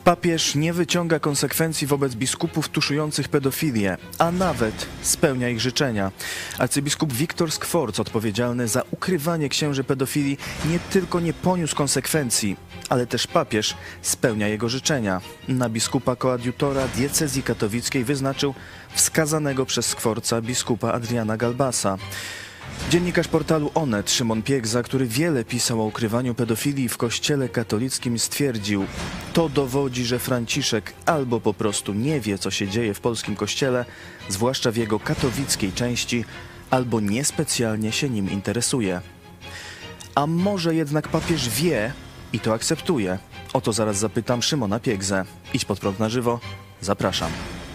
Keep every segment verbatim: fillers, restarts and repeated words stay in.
Papież nie wyciąga konsekwencji wobec biskupów tuszujących pedofilię, a nawet spełnia ich życzenia. Arcybiskup Wiktor Skworc, odpowiedzialny za ukrywanie księży pedofilii, nie tylko nie poniósł konsekwencji, ale też papież spełnia jego życzenia. Na biskupa koadjutora diecezji katowickiej wyznaczył wskazanego przez Skworca biskupa Adriana Galbasa. Dziennikarz portalu Onet Szymon Piegza, który wiele pisał o ukrywaniu pedofilii w kościele katolickim, stwierdził: to dowodzi, że Franciszek albo po prostu nie wie, co się dzieje w polskim kościele, zwłaszcza w jego katowickiej części, albo niespecjalnie się nim interesuje. A może jednak papież wie i to akceptuje? O to zaraz zapytam Szymona Piegzę. Idź pod prąd na żywo. Zapraszam.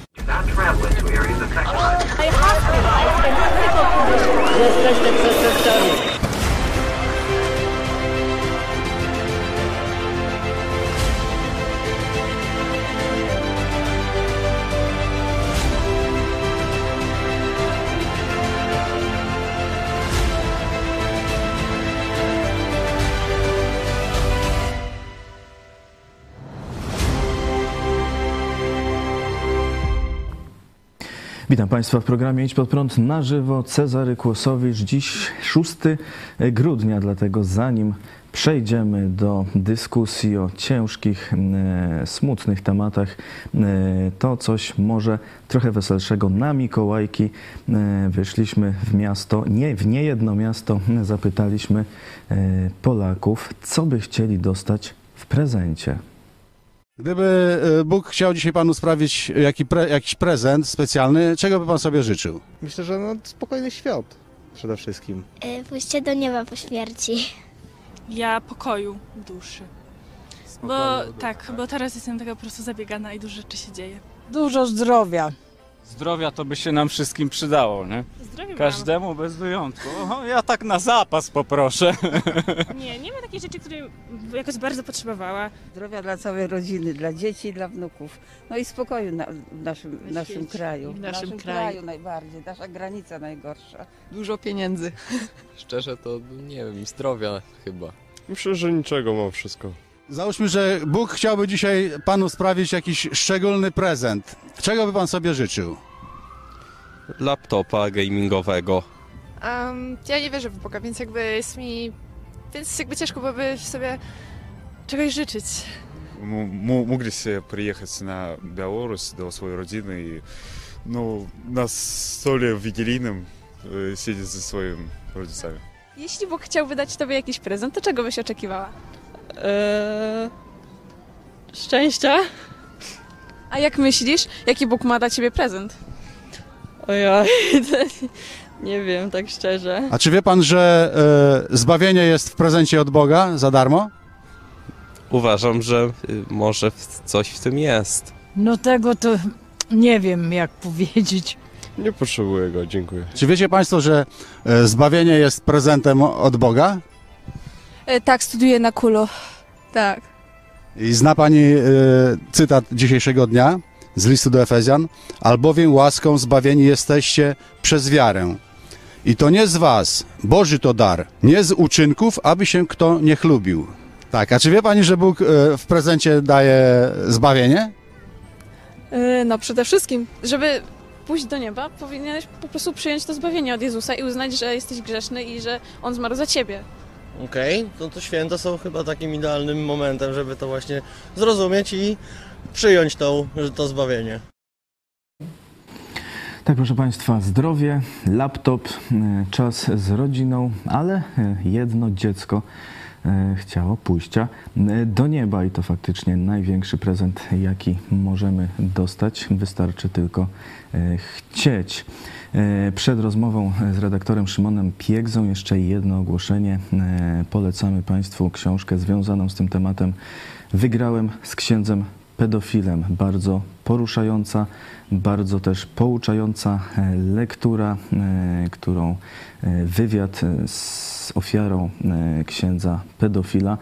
Jesteście przestępcami. Witam Państwa w programie Idź pod prąd na żywo. Cezary Kłosowicz. Dziś szóstego grudnia, dlatego zanim przejdziemy do dyskusji o ciężkich, e, smutnych tematach, e, to coś może trochę weselszego. Na Mikołajki e, wyszliśmy w miasto, nie w niejedno miasto, zapytaliśmy e, Polaków, co by chcieli dostać w prezencie. Gdyby Bóg chciał dzisiaj panu sprawić jaki pre, jakiś prezent specjalny, czego by pan sobie życzył? Myślę, że no, spokojny świąt przede wszystkim. Yy, pójście do nieba po śmierci. Ja pokoju duszy. Bo tak, bo teraz jestem taka po prostu zabiegana i dużo rzeczy się dzieje. Dużo zdrowia. Zdrowia to by się nam wszystkim przydało, nie? Zdrowie Każdemu mam. Bez wyjątku. O, ja tak na zapas poproszę. Nie, nie ma takiej rzeczy, której jakoś bardzo potrzebowała. Zdrowia dla całej rodziny, dla dzieci, dla wnuków. No i spokoju na, w naszym, w naszym kraju. W naszym, naszym kraju. kraju najbardziej. Nasza granica najgorsza. Dużo pieniędzy. Szczerze to nie wiem, zdrowia chyba. Myślę, że niczego mam wszystko. Załóżmy, że Bóg chciałby dzisiaj panu sprawić jakiś szczególny prezent. Czego by pan sobie życzył? Laptopa gamingowego. Um, ja nie wierzę w Boga, więc jakby jest mi... Więc jakby ciężko byłoby sobie czegoś życzyć. Mogli sobie przyjechać na Białoruś do swojej rodziny i no, na stole wigilijnym siedzieć ze swoimi rodzicami. Jeśli Bóg chciałby dać tobie jakiś prezent, to czego byś oczekiwała? Eee, szczęścia. A jak myślisz, jaki Bóg ma dla ciebie prezent? Ojoj, nie wiem, tak szczerze. A czy wie pan, że e, zbawienie jest w prezencie od Boga za darmo? Uważam, że może coś w tym jest. No tego to nie wiem, jak powiedzieć. Nie potrzebuję go, dziękuję. Czy wiecie państwo, że e, zbawienie jest prezentem od Boga? E, tak, studiuję na Kulu. Tak. I zna pani e, cytat dzisiejszego dnia z listu do Efezjan? Albowiem łaską zbawieni jesteście przez wiarę. I to nie z was, Boży to dar, nie z uczynków, aby się kto nie chlubił. Tak, a czy wie pani, że Bóg e, w prezencie daje zbawienie? E, no przede wszystkim, żeby pójść do nieba, powinieneś po prostu przyjąć to zbawienie od Jezusa i uznać, że jesteś grzeszny i że On zmarł za ciebie. Okej, okay, no to święta są chyba takim idealnym momentem, żeby to właśnie zrozumieć i przyjąć to, to zbawienie. Tak, proszę Państwa, zdrowie, laptop, czas z rodziną, ale jedno dziecko chciało pójścia do nieba i to faktycznie największy prezent, jaki możemy dostać. Wystarczy tylko chcieć. Przed rozmową z redaktorem Szymonem Piegzą jeszcze jedno ogłoszenie. Polecamy Państwu książkę związaną z tym tematem. Wygrałem z księdzem pedofilem. Bardzo poruszająca, bardzo też pouczająca lektura, którą wywiad z ofiarą księdza pedofila.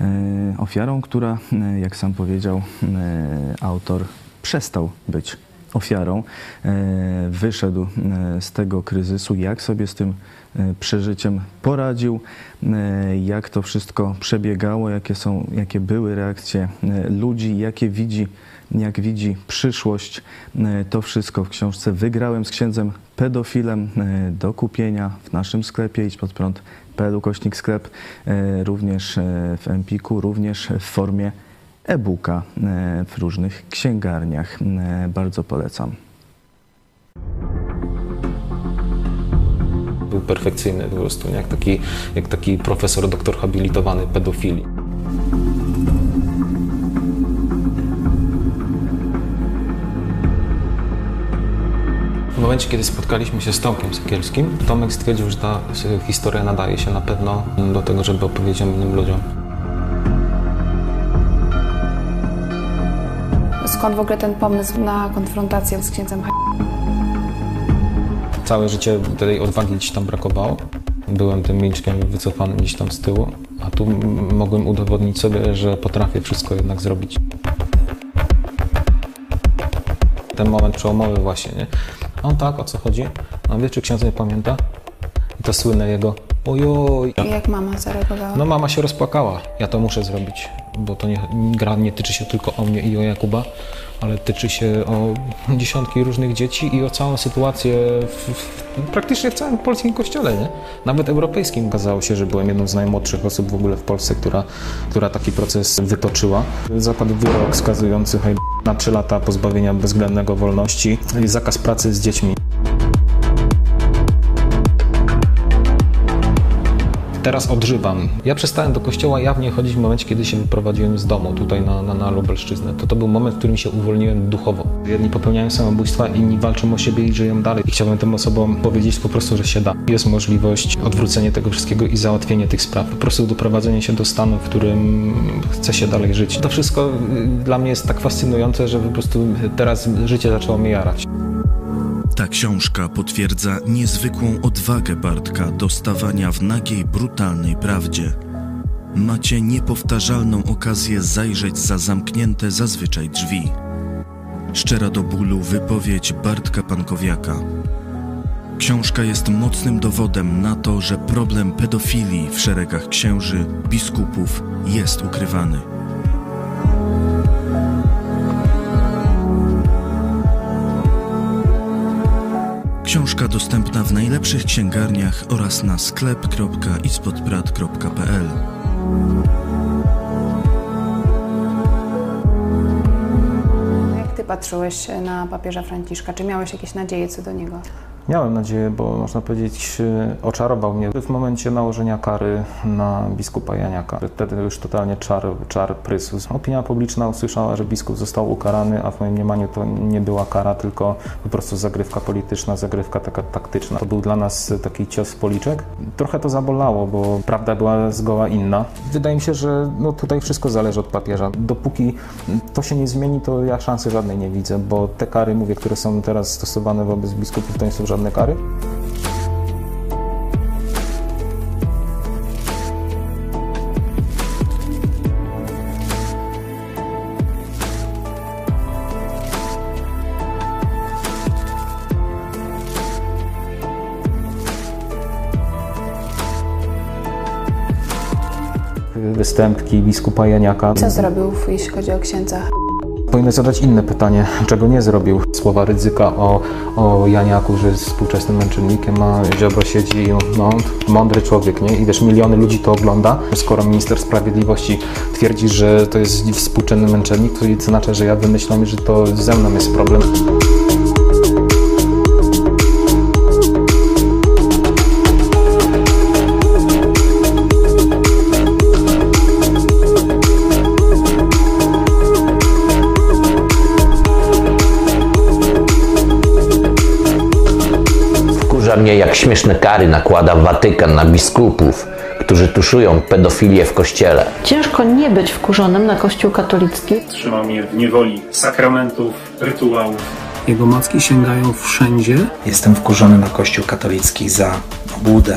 Ofiarą, która, jak sam powiedział autor, przestał być ofiarą, wyszedł z tego kryzysu, jak sobie z tym przeżyciem poradził, jak to wszystko przebiegało, jakie są, jakie były reakcje ludzi, jakie widzi, jak widzi przyszłość. To wszystko w książce Wygrałem z księdzem pedofilem do kupienia w naszym sklepie idź pod prąd kropka p l ukośnik sklep, również w Empiku, również w formie e-booka w różnych księgarniach. Bardzo polecam. Był perfekcyjny po prostu, jak taki, jak taki profesor, doktor habilitowany pedofilii. W momencie, kiedy spotkaliśmy się z Tomkiem Sekielskim, Tomek stwierdził, że ta historia nadaje się na pewno do tego, żeby opowiedzieć innym ludziom. Skąd w ogóle ten pomysł na konfrontację z księdzem? Całe życie tej odwagi gdzieś tam brakowało. Byłem tym milczkiem wycofanym gdzieś tam z tyłu, a tu mogłem udowodnić sobie, że potrafię wszystko jednak zrobić. Ten moment przełomowy właśnie, nie? A on tak, o co chodzi? A wie, czy ksiądz nie pamięta? I to słynne jego ojoj. I jak mama zareagowała? No mama się rozpłakała. Ja to muszę zrobić, bo to nie, gra nie tyczy się tylko o mnie i o Jakuba, ale tyczy się o dziesiątki różnych dzieci i o całą sytuację w, w, praktycznie w całym polskim kościele, nie? Nawet europejskim. Okazało się, że byłem jedną z najmłodszych osób w ogóle w Polsce, która, która taki proces wytoczyła. Zapadł wyrok skazujący na trzy lata pozbawienia bezwzględnego wolności i zakaz pracy z dziećmi. Teraz odżywam. Ja przestałem do kościoła jawnie chodzić w momencie, kiedy się wyprowadziłem z domu tutaj na, na, na Lubelszczyznę. To to był moment, w którym się uwolniłem duchowo. Jedni popełniają samobójstwa, inni walczą o siebie i żyją dalej. I chciałbym tym osobom powiedzieć po prostu, że się da. Jest możliwość odwrócenia tego wszystkiego i załatwienia tych spraw. Po prostu doprowadzenie się do stanu, w którym chce się dalej żyć. To wszystko dla mnie jest tak fascynujące, że po prostu teraz życie zaczęło mnie jarać. Ta książka potwierdza niezwykłą odwagę Bartka do stawania w nagiej, brutalnej prawdzie. Macie niepowtarzalną okazję zajrzeć za zamknięte zazwyczaj drzwi. Szczera do bólu wypowiedź Bartka Pankowiaka. Książka jest mocnym dowodem na to, że problem pedofilii w szeregach księży, biskupów jest ukrywany. Książka dostępna w najlepszych księgarniach oraz na sklep kropka idź pod prad kropka p l. Jak ty patrzyłeś na papieża Franciszka? Czy miałeś jakieś nadzieje co do niego? Miałem nadzieję, bo można powiedzieć, oczarował mnie w momencie nałożenia kary na biskupa Janiaka. Wtedy już totalnie czar, czar prysł. Opinia publiczna usłyszała, że biskup został ukarany, a w moim mniemaniu to nie była kara, tylko po prostu zagrywka polityczna, zagrywka taka taktyczna. To był dla nas taki cios w policzek. Trochę to zabolało, bo prawda była zgoła inna. Wydaje mi się, że no tutaj wszystko zależy od papieża. Dopóki to się nie zmieni, to ja szansy żadnej nie widzę, bo te kary, mówię, które są teraz stosowane wobec biskupów, to nie są żadne kary. Występki biskupa Janiaka. Co zrobił, jeśli chodzi o księdza? Powinno zadać inne pytanie, czego nie zrobił. Słowa Rydzyka o, o Janiaku, że jest współczesnym męczennikiem, a Ziobro siedzi i no, mądry człowiek, nie? I też miliony ludzi to ogląda. Skoro minister sprawiedliwości twierdzi, że to jest współczesny męczennik, to znaczy, że ja wymyślam, że to ze mną jest problem. Mnie, jak śmieszne kary nakłada Watykan na biskupów, którzy tuszują pedofilię w kościele. Ciężko nie być wkurzonym na Kościół katolicki. Trzymam je w niewoli sakramentów, rytuałów. Jego macki sięgają wszędzie. Jestem wkurzony na Kościół katolicki za obłudę.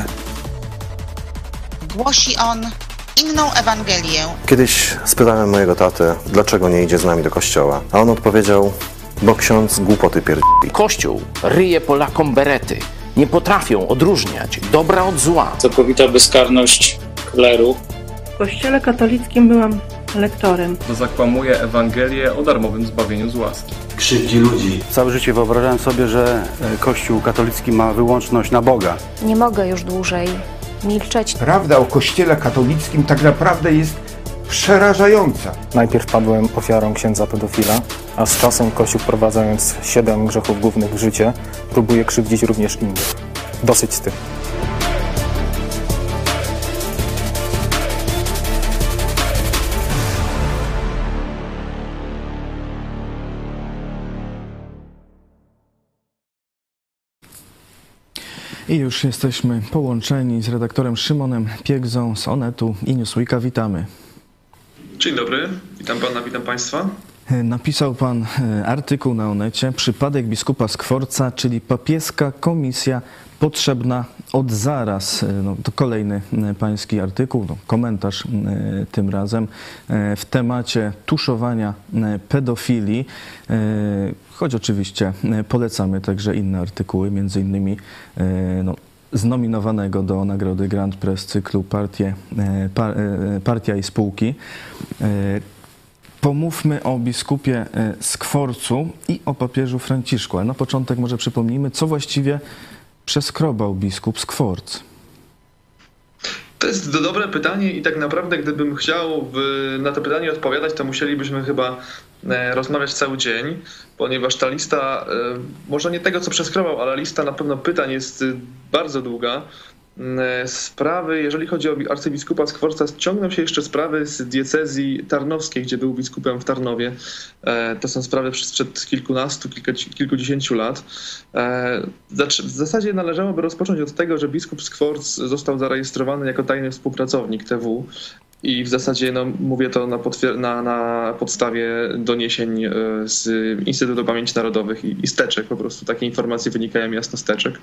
Głosi on inną Ewangelię. Kiedyś spytałem mojego tatę, dlaczego nie idzie z nami do kościoła, a on odpowiedział: bo ksiądz głupoty pierdoli. Kościół ryje Polakom berety. Nie potrafią odróżniać dobra od zła. Całkowita bezkarność kleru. W kościele katolickim byłam lektorem. Zakłamuje Ewangelię o darmowym zbawieniu z łaski. Krzywdzi ludzi. Całe życie wyobrażałem sobie, że Kościół katolicki ma wyłączność na Boga. Nie mogę już dłużej milczeć. Prawda o Kościele katolickim tak naprawdę jest przerażająca. Najpierw padłem ofiarą księdza pedofila, a z czasem Kościół, wprowadzając siedem grzechów głównych w życie, próbuje krzywdzić również innych. Dosyć z tym. I już jesteśmy połączeni z redaktorem Szymonem Piegzą z Onetu i Newsweeka. Witamy. Dzień dobry, witam pana, witam państwa. Napisał pan artykuł na Onecie "Przypadek biskupa Skworca, czyli papieska komisja potrzebna od zaraz". No, to kolejny pański artykuł, no, komentarz tym razem w temacie tuszowania pedofilii. Choć oczywiście polecamy także inne artykuły, między innymi no, znominowanego do nagrody Grand Press cyklu Partie, par, Partia i Spółki. Pomówmy o biskupie Skworcu i o papieżu Franciszku. Ale na początek może przypomnijmy, co właściwie przeskrobał biskup Skworc. To jest dobre pytanie i tak naprawdę gdybym chciał na to pytanie odpowiadać, to musielibyśmy chyba rozmawiać cały dzień, ponieważ ta lista, może nie tego co przeskrobał, ale lista na pewno pytań jest bardzo długa. Sprawy, jeżeli chodzi o arcybiskupa Skworca, ciągną się jeszcze sprawy z diecezji tarnowskiej, gdzie był biskupem w Tarnowie. To są sprawy sprzed kilkunastu, kilka, kilkudziesięciu lat. W zasadzie należałoby rozpocząć od tego, że biskup Skworc został zarejestrowany jako tajny współpracownik T W i w zasadzie no, mówię to na, na, na podstawie doniesień z Instytutu Pamięci Narodowych i, i z teczek, po prostu takie informacje wynikają jasno z teczek.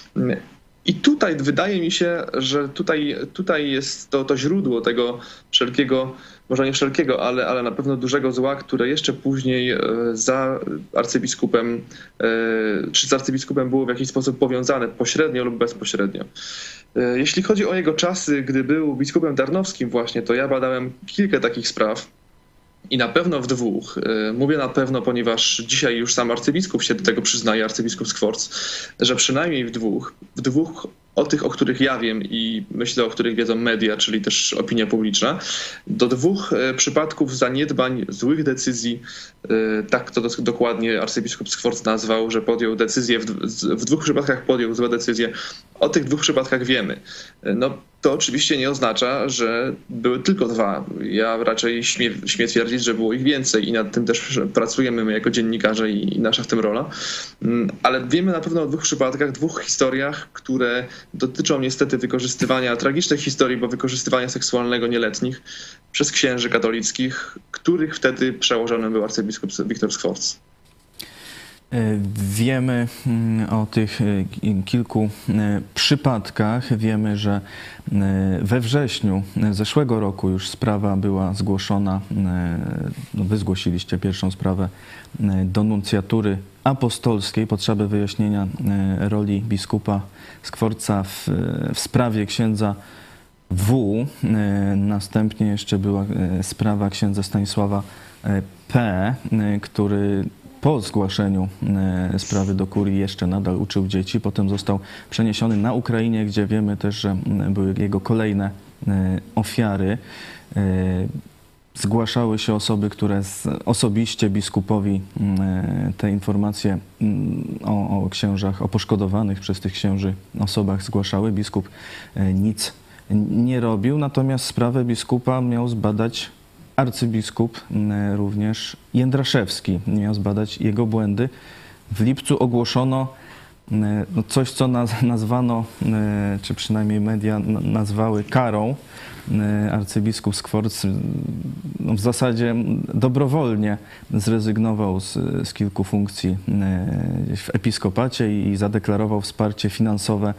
I tutaj wydaje mi się, że tutaj, tutaj jest to, to źródło tego wszelkiego, może nie wszelkiego, ale, ale na pewno dużego zła, które jeszcze później za arcybiskupem, czy z arcybiskupem było w jakiś sposób powiązane, pośrednio lub bezpośrednio. Jeśli chodzi o jego czasy, gdy był biskupem tarnowskim właśnie, to ja badałem kilka takich spraw. I na pewno w dwóch, mówię na pewno, ponieważ dzisiaj już sam arcybiskup się do tego przyznaje, arcybiskup Skworc, że przynajmniej w dwóch, w dwóch o tych, o których ja wiem i myślę, o których wiedzą media, czyli też opinia publiczna, do dwóch przypadków zaniedbań, złych decyzji, tak to dokładnie arcybiskup Skworc nazwał, że podjął decyzję, w, w dwóch przypadkach podjął złe decyzje. O tych dwóch przypadkach wiemy. No, to oczywiście nie oznacza, że były tylko dwa. Ja raczej śmiem, śmiem twierdzić, że było ich więcej i nad tym też pracujemy my jako dziennikarze i, i nasza w tym rola. Ale wiemy na pewno o dwóch przypadkach, dwóch historiach, które dotyczą niestety wykorzystywania, tragicznych historii, bo wykorzystywania seksualnego nieletnich przez księży katolickich, których wtedy przełożonym był arcybiskup Wiktor Skworc. Wiemy o tych kilku przypadkach. Wiemy, że we wrześniu zeszłego roku już sprawa była zgłoszona, no wy zgłosiliście pierwszą sprawę do nuncjatury apostolskiej, potrzeby wyjaśnienia roli biskupa Skworca w, w sprawie księdza W. Następnie jeszcze była sprawa księdza Stanisława P., który po zgłaszeniu sprawy do kurii jeszcze nadal uczył dzieci. Potem został przeniesiony na Ukrainie, gdzie wiemy też, że były jego kolejne ofiary. Zgłaszały się osoby, które osobiście biskupowi te informacje o, o księżach, o poszkodowanych przez tych księży osobach zgłaszały. Biskup nic nie robił, natomiast sprawę biskupa miał zbadać arcybiskup również Jędraszewski. Miał zbadać jego błędy. W lipcu ogłoszono no coś, co nazwano, czy przynajmniej media nazwały karą arcybiskup Skworc no, w zasadzie dobrowolnie zrezygnował z, z kilku funkcji gdzieś w episkopacie i zadeklarował wsparcie finansowe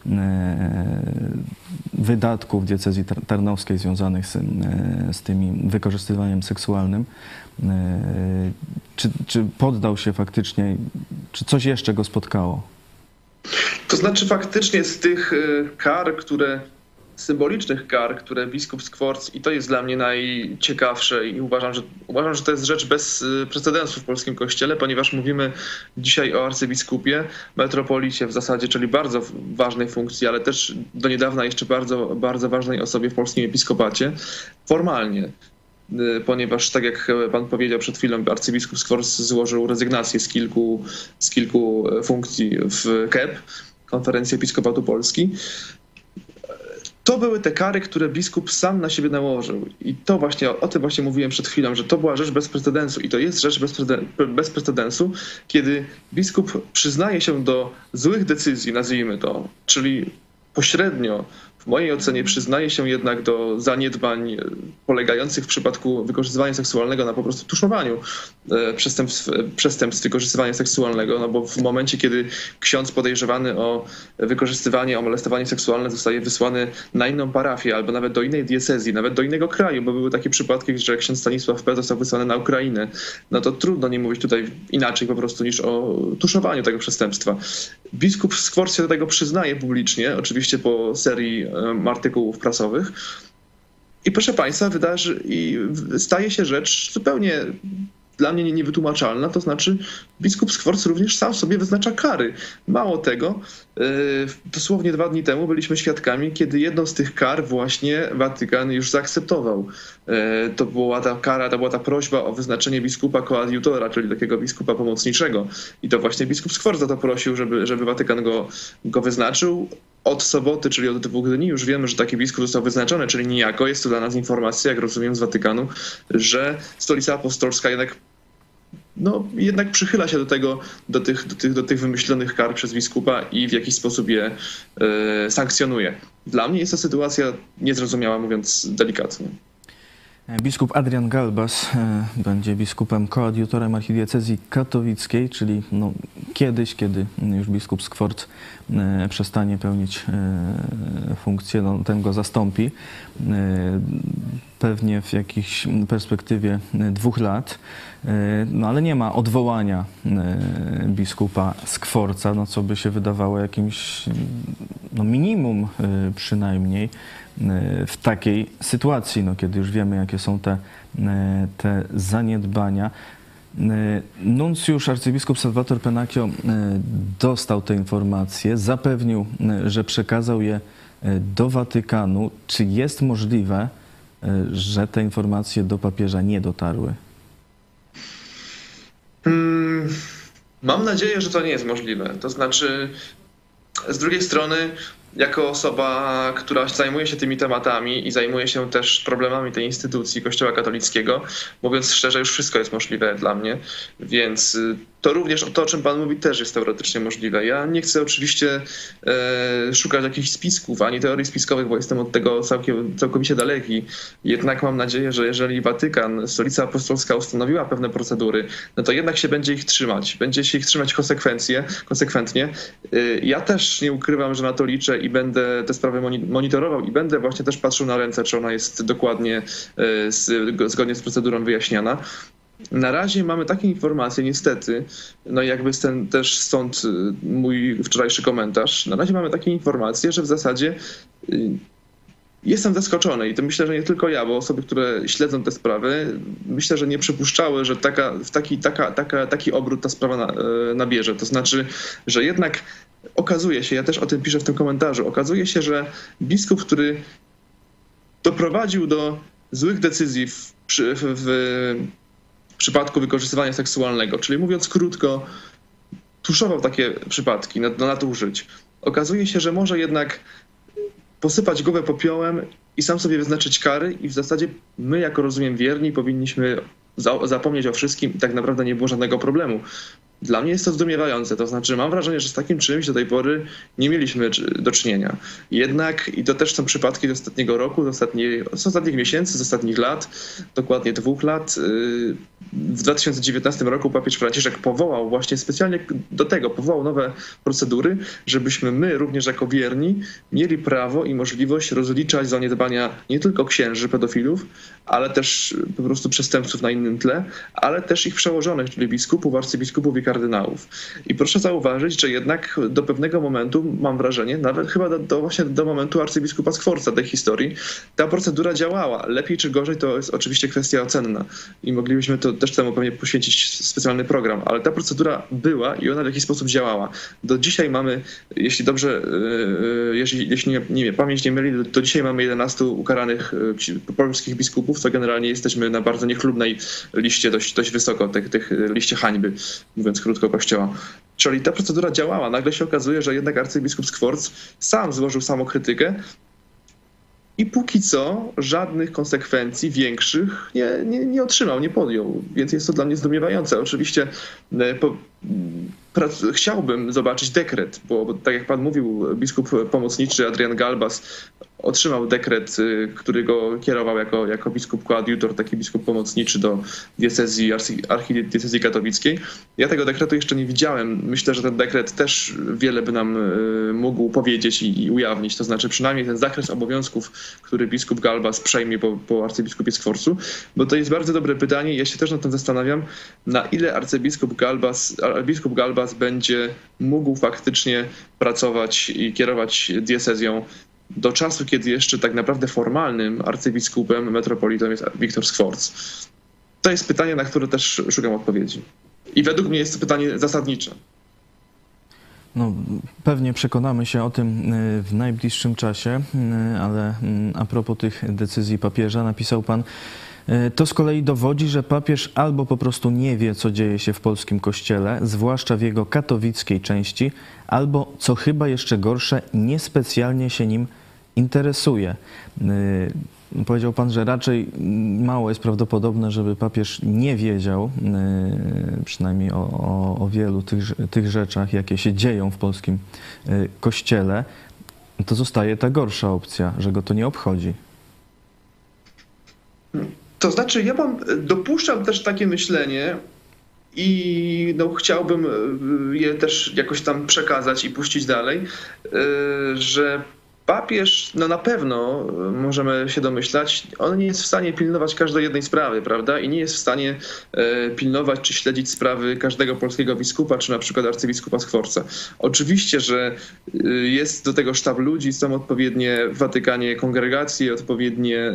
wydatków diecezji tarnowskiej związanych z, z tymi wykorzystywaniem seksualnym. Czy, czy poddał się faktycznie, czy coś jeszcze go spotkało? To znaczy faktycznie z tych kar, które, symbolicznych kar, które biskup Skworc, i to jest dla mnie najciekawsze i uważam, że, uważam, że to jest rzecz bez precedensu w polskim kościele, ponieważ mówimy dzisiaj o arcybiskupie, metropolicie w zasadzie, czyli bardzo ważnej funkcji, ale też do niedawna jeszcze bardzo, bardzo ważnej osobie w polskim episkopacie, formalnie. Ponieważ, tak jak pan powiedział przed chwilą, arcybiskup Skworc złożył rezygnację z kilku, z kilku funkcji w K E P, Konferencji Episkopatu Polski. To były te kary, które biskup sam na siebie nałożył. I to właśnie, o tym właśnie mówiłem przed chwilą, że to była rzecz bez precedensu i to jest rzecz bez precedensu, kiedy biskup przyznaje się do złych decyzji, nazwijmy to, czyli pośrednio w mojej ocenie przyznaje się jednak do zaniedbań polegających w przypadku wykorzystywania seksualnego na po prostu tuszowaniu przestępstw, przestępstw wykorzystywania seksualnego, no bo w momencie, kiedy ksiądz podejrzewany o wykorzystywanie, o molestowanie seksualne zostaje wysłany na inną parafię albo nawet do innej diecezji, nawet do innego kraju, bo były takie przypadki, że ksiądz Stanisław P. został wysłany na Ukrainę, no to trudno nie mówić tutaj inaczej po prostu niż o tuszowaniu tego przestępstwa. Biskup Skworc się do tego przyznaje publicznie, oczywiście po serii artykułów prasowych. I proszę państwa, wydarzy, i staje się rzecz zupełnie dla mnie niewytłumaczalna, to znaczy biskup Skworc również sam sobie wyznacza kary. Mało tego, dosłownie dwa dni temu byliśmy świadkami, kiedy jedną z tych kar właśnie Watykan już zaakceptował. To była ta kara, to była ta prośba o wyznaczenie biskupa koadjutora, czyli takiego biskupa pomocniczego. I to właśnie biskup Skworc o to prosił, żeby, żeby Watykan go, go wyznaczył. Od soboty, czyli od dwóch dni, już wiemy, że taki biskup został wyznaczony, czyli niejako jest to dla nas informacja, jak rozumiem z Watykanu, że Stolica Apostolska jednak, no, jednak przychyla się do tego, do tych, do tych, do tych wymyślonych kar przez biskupa i w jakiś sposób je e, sankcjonuje. Dla mnie jest to sytuacja niezrozumiała, mówiąc delikatnie. Biskup Adrian Galbas będzie biskupem koadjutorem archidiecezji katowickiej, czyli no, kiedyś, kiedy już biskup Skworc przestanie pełnić funkcję, no, ten go zastąpi. Pewnie w jakiejś perspektywie dwóch lat, no ale nie ma odwołania biskupa Skworca, no co by się wydawało jakimś no, minimum przynajmniej w takiej sytuacji, no, kiedy już wiemy, jakie są te, te zaniedbania. Nuncjusz arcybiskup Salvator Pennacchio dostał te informacje, zapewnił, że przekazał je do Watykanu. Czy jest możliwe, że te informacje do papieża nie dotarły? Hmm, mam nadzieję, że to nie jest możliwe. To znaczy, z drugiej strony, jako osoba, która zajmuje się tymi tematami i zajmuje się też problemami tej instytucji Kościoła katolickiego, mówiąc szczerze, już wszystko jest możliwe dla mnie, więc to również to, o czym pan mówi, też jest teoretycznie możliwe. Ja nie chcę oczywiście e, szukać jakichś spisków, ani teorii spiskowych, bo jestem od tego całkiem, całkowicie daleki. Jednak mam nadzieję, że jeżeli Watykan, Stolica Apostolska ustanowiła pewne procedury, no to jednak się będzie ich trzymać. Będzie się ich trzymać konsekwencje, konsekwentnie. E, ja też nie ukrywam, że na to liczę i będę te sprawy monitorował i będę właśnie też patrzył na ręce, czy ona jest dokładnie e, z, zgodnie z procedurą wyjaśniana. Na razie mamy takie informacje, niestety, no jakby ten, też stąd mój wczorajszy komentarz, na razie mamy takie informacje, że w zasadzie jestem zaskoczony i to myślę, że nie tylko ja, bo osoby, które śledzą te sprawy, myślę, że nie przypuszczały, że taka, w taki, taka, taka, taki obrót ta sprawa na, nabierze. To znaczy, że jednak okazuje się, ja też o tym piszę w tym komentarzu, okazuje się, że biskup, który doprowadził do złych decyzji w, w, w w przypadku wykorzystywania seksualnego, czyli mówiąc krótko, tuszował takie przypadki, nadużyć. Okazuje się, że może jednak posypać głowę popiołem i sam sobie wyznaczyć kary i w zasadzie my, jako rozumiem wierni, powinniśmy za zapomnieć o wszystkim i tak naprawdę nie było żadnego problemu. Dla mnie jest to zdumiewające, to znaczy mam wrażenie, że z takim czymś do tej pory nie mieliśmy do czynienia. Jednak, i to też są przypadki z ostatniego roku, z, ostatniej, z ostatnich miesięcy, z ostatnich lat, dokładnie dwóch lat. W dwa tysiące dziewiętnastym roku papież Franciszek powołał właśnie specjalnie do tego, powołał nowe procedury, żebyśmy my również jako wierni mieli prawo i możliwość rozliczać zaniedbania nie tylko księży pedofilów, ale też po prostu przestępców na innym tle, ale też ich przełożonych, czyli biskupów, arcybiskupów i kardynałów. I proszę zauważyć, że jednak do pewnego momentu, mam wrażenie, nawet chyba do, do właśnie do momentu arcybiskupa Sforza tej historii, ta procedura działała. Lepiej czy gorzej to jest oczywiście kwestia ocenna i moglibyśmy to też temu pewnie poświęcić specjalny program, ale ta procedura była i ona w jakiś sposób działała. Do dzisiaj mamy, jeśli dobrze, jeśli, jeśli nie, nie, pamięć nie myli, do, do dzisiaj mamy jedenastu ukaranych polskich biskupów, to generalnie jesteśmy na bardzo niechlubnej liście, dość, dość wysoko, tych, tych liście hańby, mówiąc krótko, Kościoła. Czyli ta procedura działała. Nagle się okazuje, że jednak arcybiskup Sforz sam złożył samokrytykę i póki co żadnych konsekwencji większych nie, nie, nie otrzymał, nie podjął. Więc jest to dla mnie zdumiewające. Oczywiście po, prac, chciałbym zobaczyć dekret, bo, bo tak jak pan mówił, biskup pomocniczy Adrian Galbas otrzymał dekret, który go kierował jako, jako biskup koadjutor, taki biskup pomocniczy do diecezji, archidiecezji katowickiej. Ja tego dekretu jeszcze nie widziałem. Myślę, że ten dekret też wiele by nam mógł powiedzieć i, i ujawnić. To znaczy przynajmniej ten zakres obowiązków, który biskup Galbas przejmie po, po arcybiskupie Sforcu, bo to jest bardzo dobre pytanie. Ja się też nad tym zastanawiam, na ile arcybiskup Galbas, biskup Galbas będzie mógł faktycznie pracować i kierować diecezją do czasu, kiedy jeszcze tak naprawdę formalnym arcybiskupem, metropolitą jest Wiktor Sforz. To jest pytanie, na które też szukam odpowiedzi. I według mnie jest to pytanie zasadnicze. No, pewnie przekonamy się o tym w najbliższym czasie, ale a propos tych decyzji papieża, napisał pan: to z kolei dowodzi, że papież albo po prostu nie wie, co dzieje się w polskim kościele, zwłaszcza w jego katowickiej części, albo, co chyba jeszcze gorsze, niespecjalnie się nim interesuje. Yy, powiedział pan, że raczej mało jest prawdopodobne, żeby papież nie wiedział, yy, przynajmniej o, o, o wielu tych, tych rzeczach, jakie się dzieją w polskim yy, kościele. To zostaje ta gorsza opcja, że go to nie obchodzi. To znaczy, ja mam, dopuszczam też takie myślenie i no, chciałbym je też jakoś tam przekazać i puścić dalej, że papież, no na pewno możemy się domyślać, on nie jest w stanie pilnować każdej jednej sprawy, prawda? I nie jest w stanie pilnować czy śledzić sprawy każdego polskiego biskupa, czy na przykład arcybiskupa Sforza. Oczywiście, że jest do tego sztab ludzi, są odpowiednie w Watykanie kongregacje, odpowiednie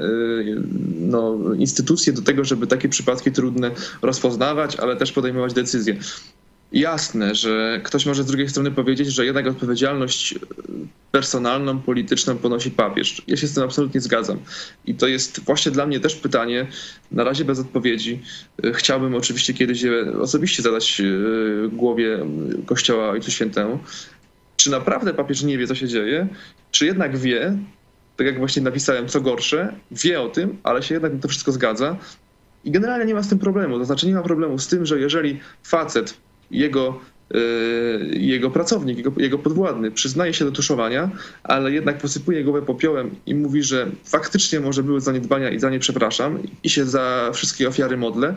no, instytucje do tego, żeby takie przypadki trudne rozpoznawać, ale też podejmować decyzje. Jasne, że ktoś może z drugiej strony powiedzieć, że jednak odpowiedzialność personalną, polityczną ponosi papież. Ja się z tym absolutnie zgadzam. I to jest właśnie dla mnie też pytanie, na razie bez odpowiedzi. Chciałbym oczywiście kiedyś je osobiście zadać głowie Kościoła Ojcu Świętemu. Czy naprawdę papież nie wie, co się dzieje? Czy jednak wie, tak jak właśnie napisałem, co gorsze, wie o tym, ale się jednak na to wszystko zgadza. I generalnie nie ma z tym problemu. To znaczy nie ma problemu z tym, że jeżeli facet, jego, yy, jego pracownik, jego, jego podwładny przyznaje się do tuszowania, ale jednak posypuje głowę popiołem i mówi, że faktycznie może były zaniedbania i za nie przepraszam i się za wszystkie ofiary modlę.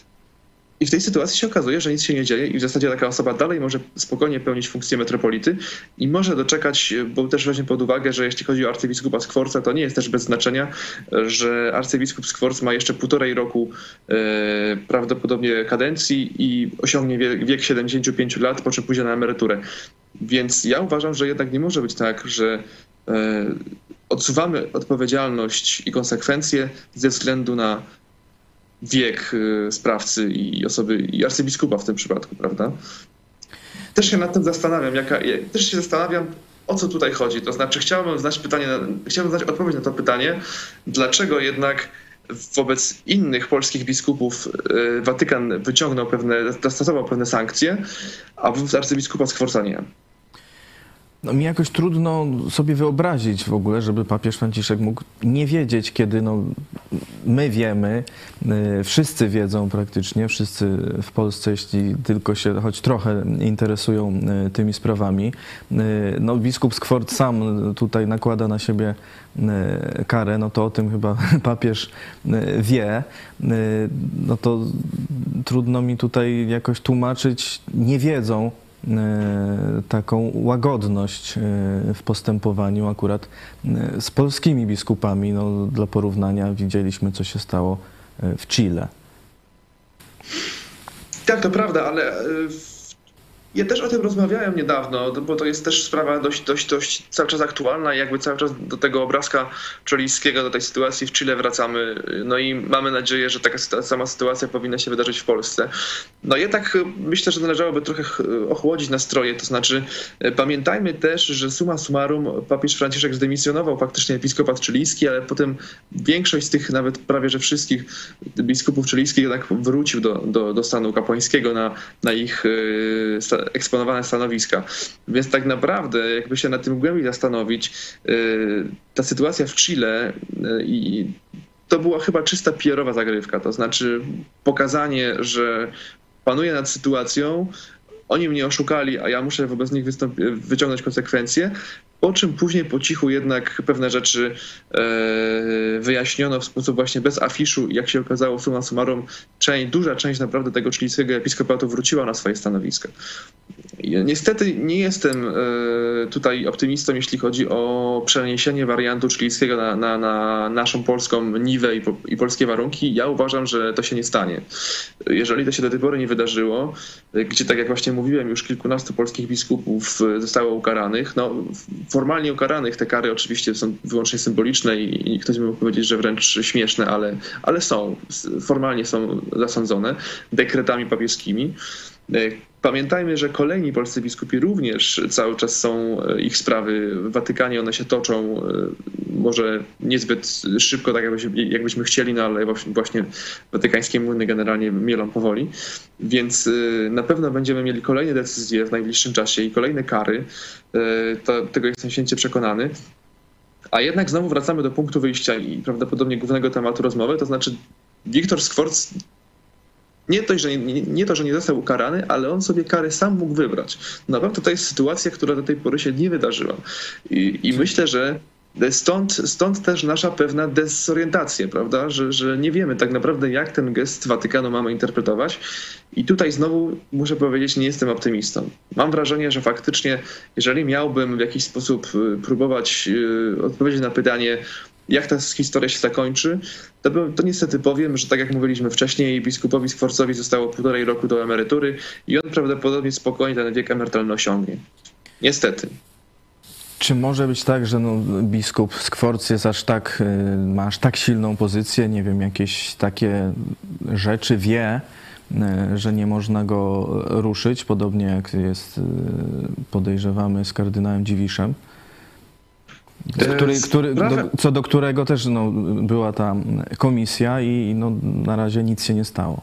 I w tej sytuacji się okazuje, że nic się nie dzieje i w zasadzie taka osoba dalej może spokojnie pełnić funkcję metropolity i może doczekać, bo też weźmy pod uwagę, że jeśli chodzi o arcybiskupa Sforza, to nie jest też bez znaczenia, że arcybiskup Sforz ma jeszcze półtorej roku e, prawdopodobnie kadencji i osiągnie wiek, wiek siedemdziesięciu pięciu lat, po czym pójdzie na emeryturę. Więc ja uważam, że jednak nie może być tak, że e, odsuwamy odpowiedzialność i konsekwencje ze względu na wiek sprawcy i osoby, i arcybiskupa w tym przypadku, prawda? Też się nad tym zastanawiam, jaka, też się zastanawiam, o co tutaj chodzi. To znaczy chciałbym znać pytanie, chciałbym znać odpowiedź na to pytanie, dlaczego jednak wobec innych polskich biskupów Watykan wyciągnął pewne, zastosował pewne sankcje, a wobec arcybiskupa Sforza nie. No, mi jakoś trudno sobie wyobrazić w ogóle, żeby papież Franciszek mógł nie wiedzieć, kiedy no, my wiemy, wszyscy wiedzą praktycznie, wszyscy w Polsce, jeśli tylko się choć trochę interesują tymi sprawami. No, biskup Skwort sam tutaj nakłada na siebie karę, no to o tym chyba papież wie. No to trudno mi tutaj jakoś tłumaczyć niewiedzą taką łagodność w postępowaniu akurat z polskimi biskupami. No, dla porównania widzieliśmy, co się stało w Chile. Tak, to prawda, ale ja też o tym rozmawiałem niedawno, bo to jest też sprawa dość, dość, dość cały czas aktualna i jakby cały czas do tego obrazka czolińskiego, do tej sytuacji w Chile wracamy. No i mamy nadzieję, że taka sama sytuacja powinna się wydarzyć w Polsce. No jednak myślę, że należałoby trochę ochłodzić nastroje, to znaczy pamiętajmy też, że summa summarum papież Franciszek zdymisjonował faktycznie episkopat chilijski, ale potem większość z tych, nawet prawie że wszystkich biskupów chilijskich jednak wrócił do, do, do stanu kapłańskiego na, na ich eksponowane stanowiska. Więc tak naprawdę, jakby się nad tym głębiej zastanowić, ta sytuacja w Chile i to była chyba czysta P R owa zagrywka, to znaczy pokazanie, że panuję nad sytuacją, oni mnie oszukali, a ja muszę wobec nich wyciągnąć konsekwencje, po czym później po cichu jednak pewne rzeczy e, wyjaśniono w sposób właśnie bez afiszu i jak się okazało, summa summarum, część, duża część naprawdę tego chilijskiego episkopatu wróciła na swoje stanowiska. Niestety nie jestem e, tutaj optymistą, jeśli chodzi o przeniesienie wariantu chilijskiego na, na, na naszą polską niwę i, po, i polskie warunki. Ja uważam, że to się nie stanie. Jeżeli to się do tej pory nie wydarzyło, gdzie tak jak właśnie mówiłem, już kilkunastu polskich biskupów zostało ukaranych, no formalnie ukaranych, te kary oczywiście są wyłącznie symboliczne i, i ktoś by mógł powiedzieć, że wręcz śmieszne, ale, ale są, formalnie są zasądzone dekretami papieskimi. Pamiętajmy, że kolejni polscy biskupi również cały czas są, ich sprawy w Watykanie, one się toczą może niezbyt szybko, tak jakbyśmy, jakbyśmy chcieli, no ale właśnie watykańskie młyny generalnie mielą powoli. Więc na pewno będziemy mieli kolejne decyzje w najbliższym czasie i kolejne kary. To, tego jestem święcie przekonany. A jednak znowu wracamy do punktu wyjścia i prawdopodobnie głównego tematu rozmowy, to znaczy Wiktor Skworc Nie to, że nie, nie to, że nie został ukarany, ale on sobie karę sam mógł wybrać. Naprawdę to jest sytuacja, która do tej pory się nie wydarzyła. I, i myślę, że stąd, stąd też nasza pewna dezorientacja, prawda? Że, że nie wiemy tak naprawdę, jak ten gest Watykanu mamy interpretować. I tutaj znowu muszę powiedzieć, nie jestem optymistą. Mam wrażenie, że faktycznie, jeżeli miałbym w jakiś sposób próbować odpowiedzieć na pytanie, jak ta historia się zakończy, to, to niestety powiem, że tak jak mówiliśmy wcześniej, biskupowi Skworcowi zostało półtorej roku do emerytury i on prawdopodobnie spokojnie ten wiek emerytalny osiągnie. Niestety. Czy może być tak, że no, biskup Skworc jest aż tak, ma aż tak silną pozycję, nie wiem, jakieś takie rzeczy wie, że nie można go ruszyć, podobnie jak jest, podejrzewamy, z kardynałem Dziwiszem? Który, który, do, co do którego też no, była ta komisja i no, na razie nic się nie stało.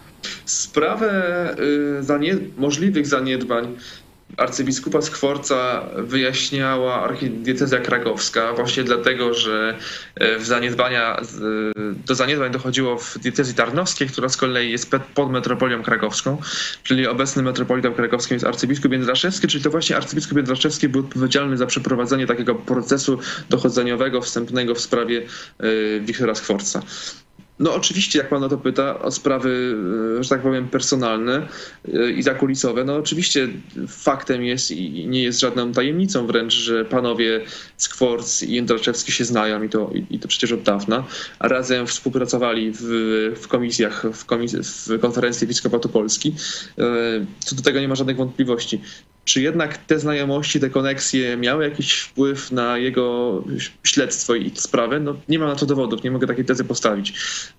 Sprawę y, zanie możliwych zaniedbań arcybiskupa Skworca wyjaśniała archidiecezja krakowska właśnie dlatego, że w zaniedbania, do zaniedbań dochodziło w diecezji tarnowskiej, która z kolei jest pod metropolią krakowską, czyli obecnym metropolitą krakowskim jest arcybiskup Jędraszewski, czyli to właśnie arcybiskup Jędraszewski był odpowiedzialny za przeprowadzenie takiego procesu dochodzeniowego, wstępnego w sprawie Wiktora Skworca. No oczywiście, jak pan o to pyta, o sprawy, że tak powiem, personalne i zakulisowe, no oczywiście faktem jest i nie jest żadną tajemnicą wręcz, że panowie Skworc i Jędraszewski się znają i to, i to przecież od dawna, a razem współpracowali w, w komisjach, w, komis w konferencji Episkopatu Polski. Co do tego nie ma żadnych wątpliwości. Czy jednak te znajomości, te koneksje miały jakiś wpływ na jego śledztwo i sprawę? No nie mam na to dowodów, nie mogę takiej tezy postawić.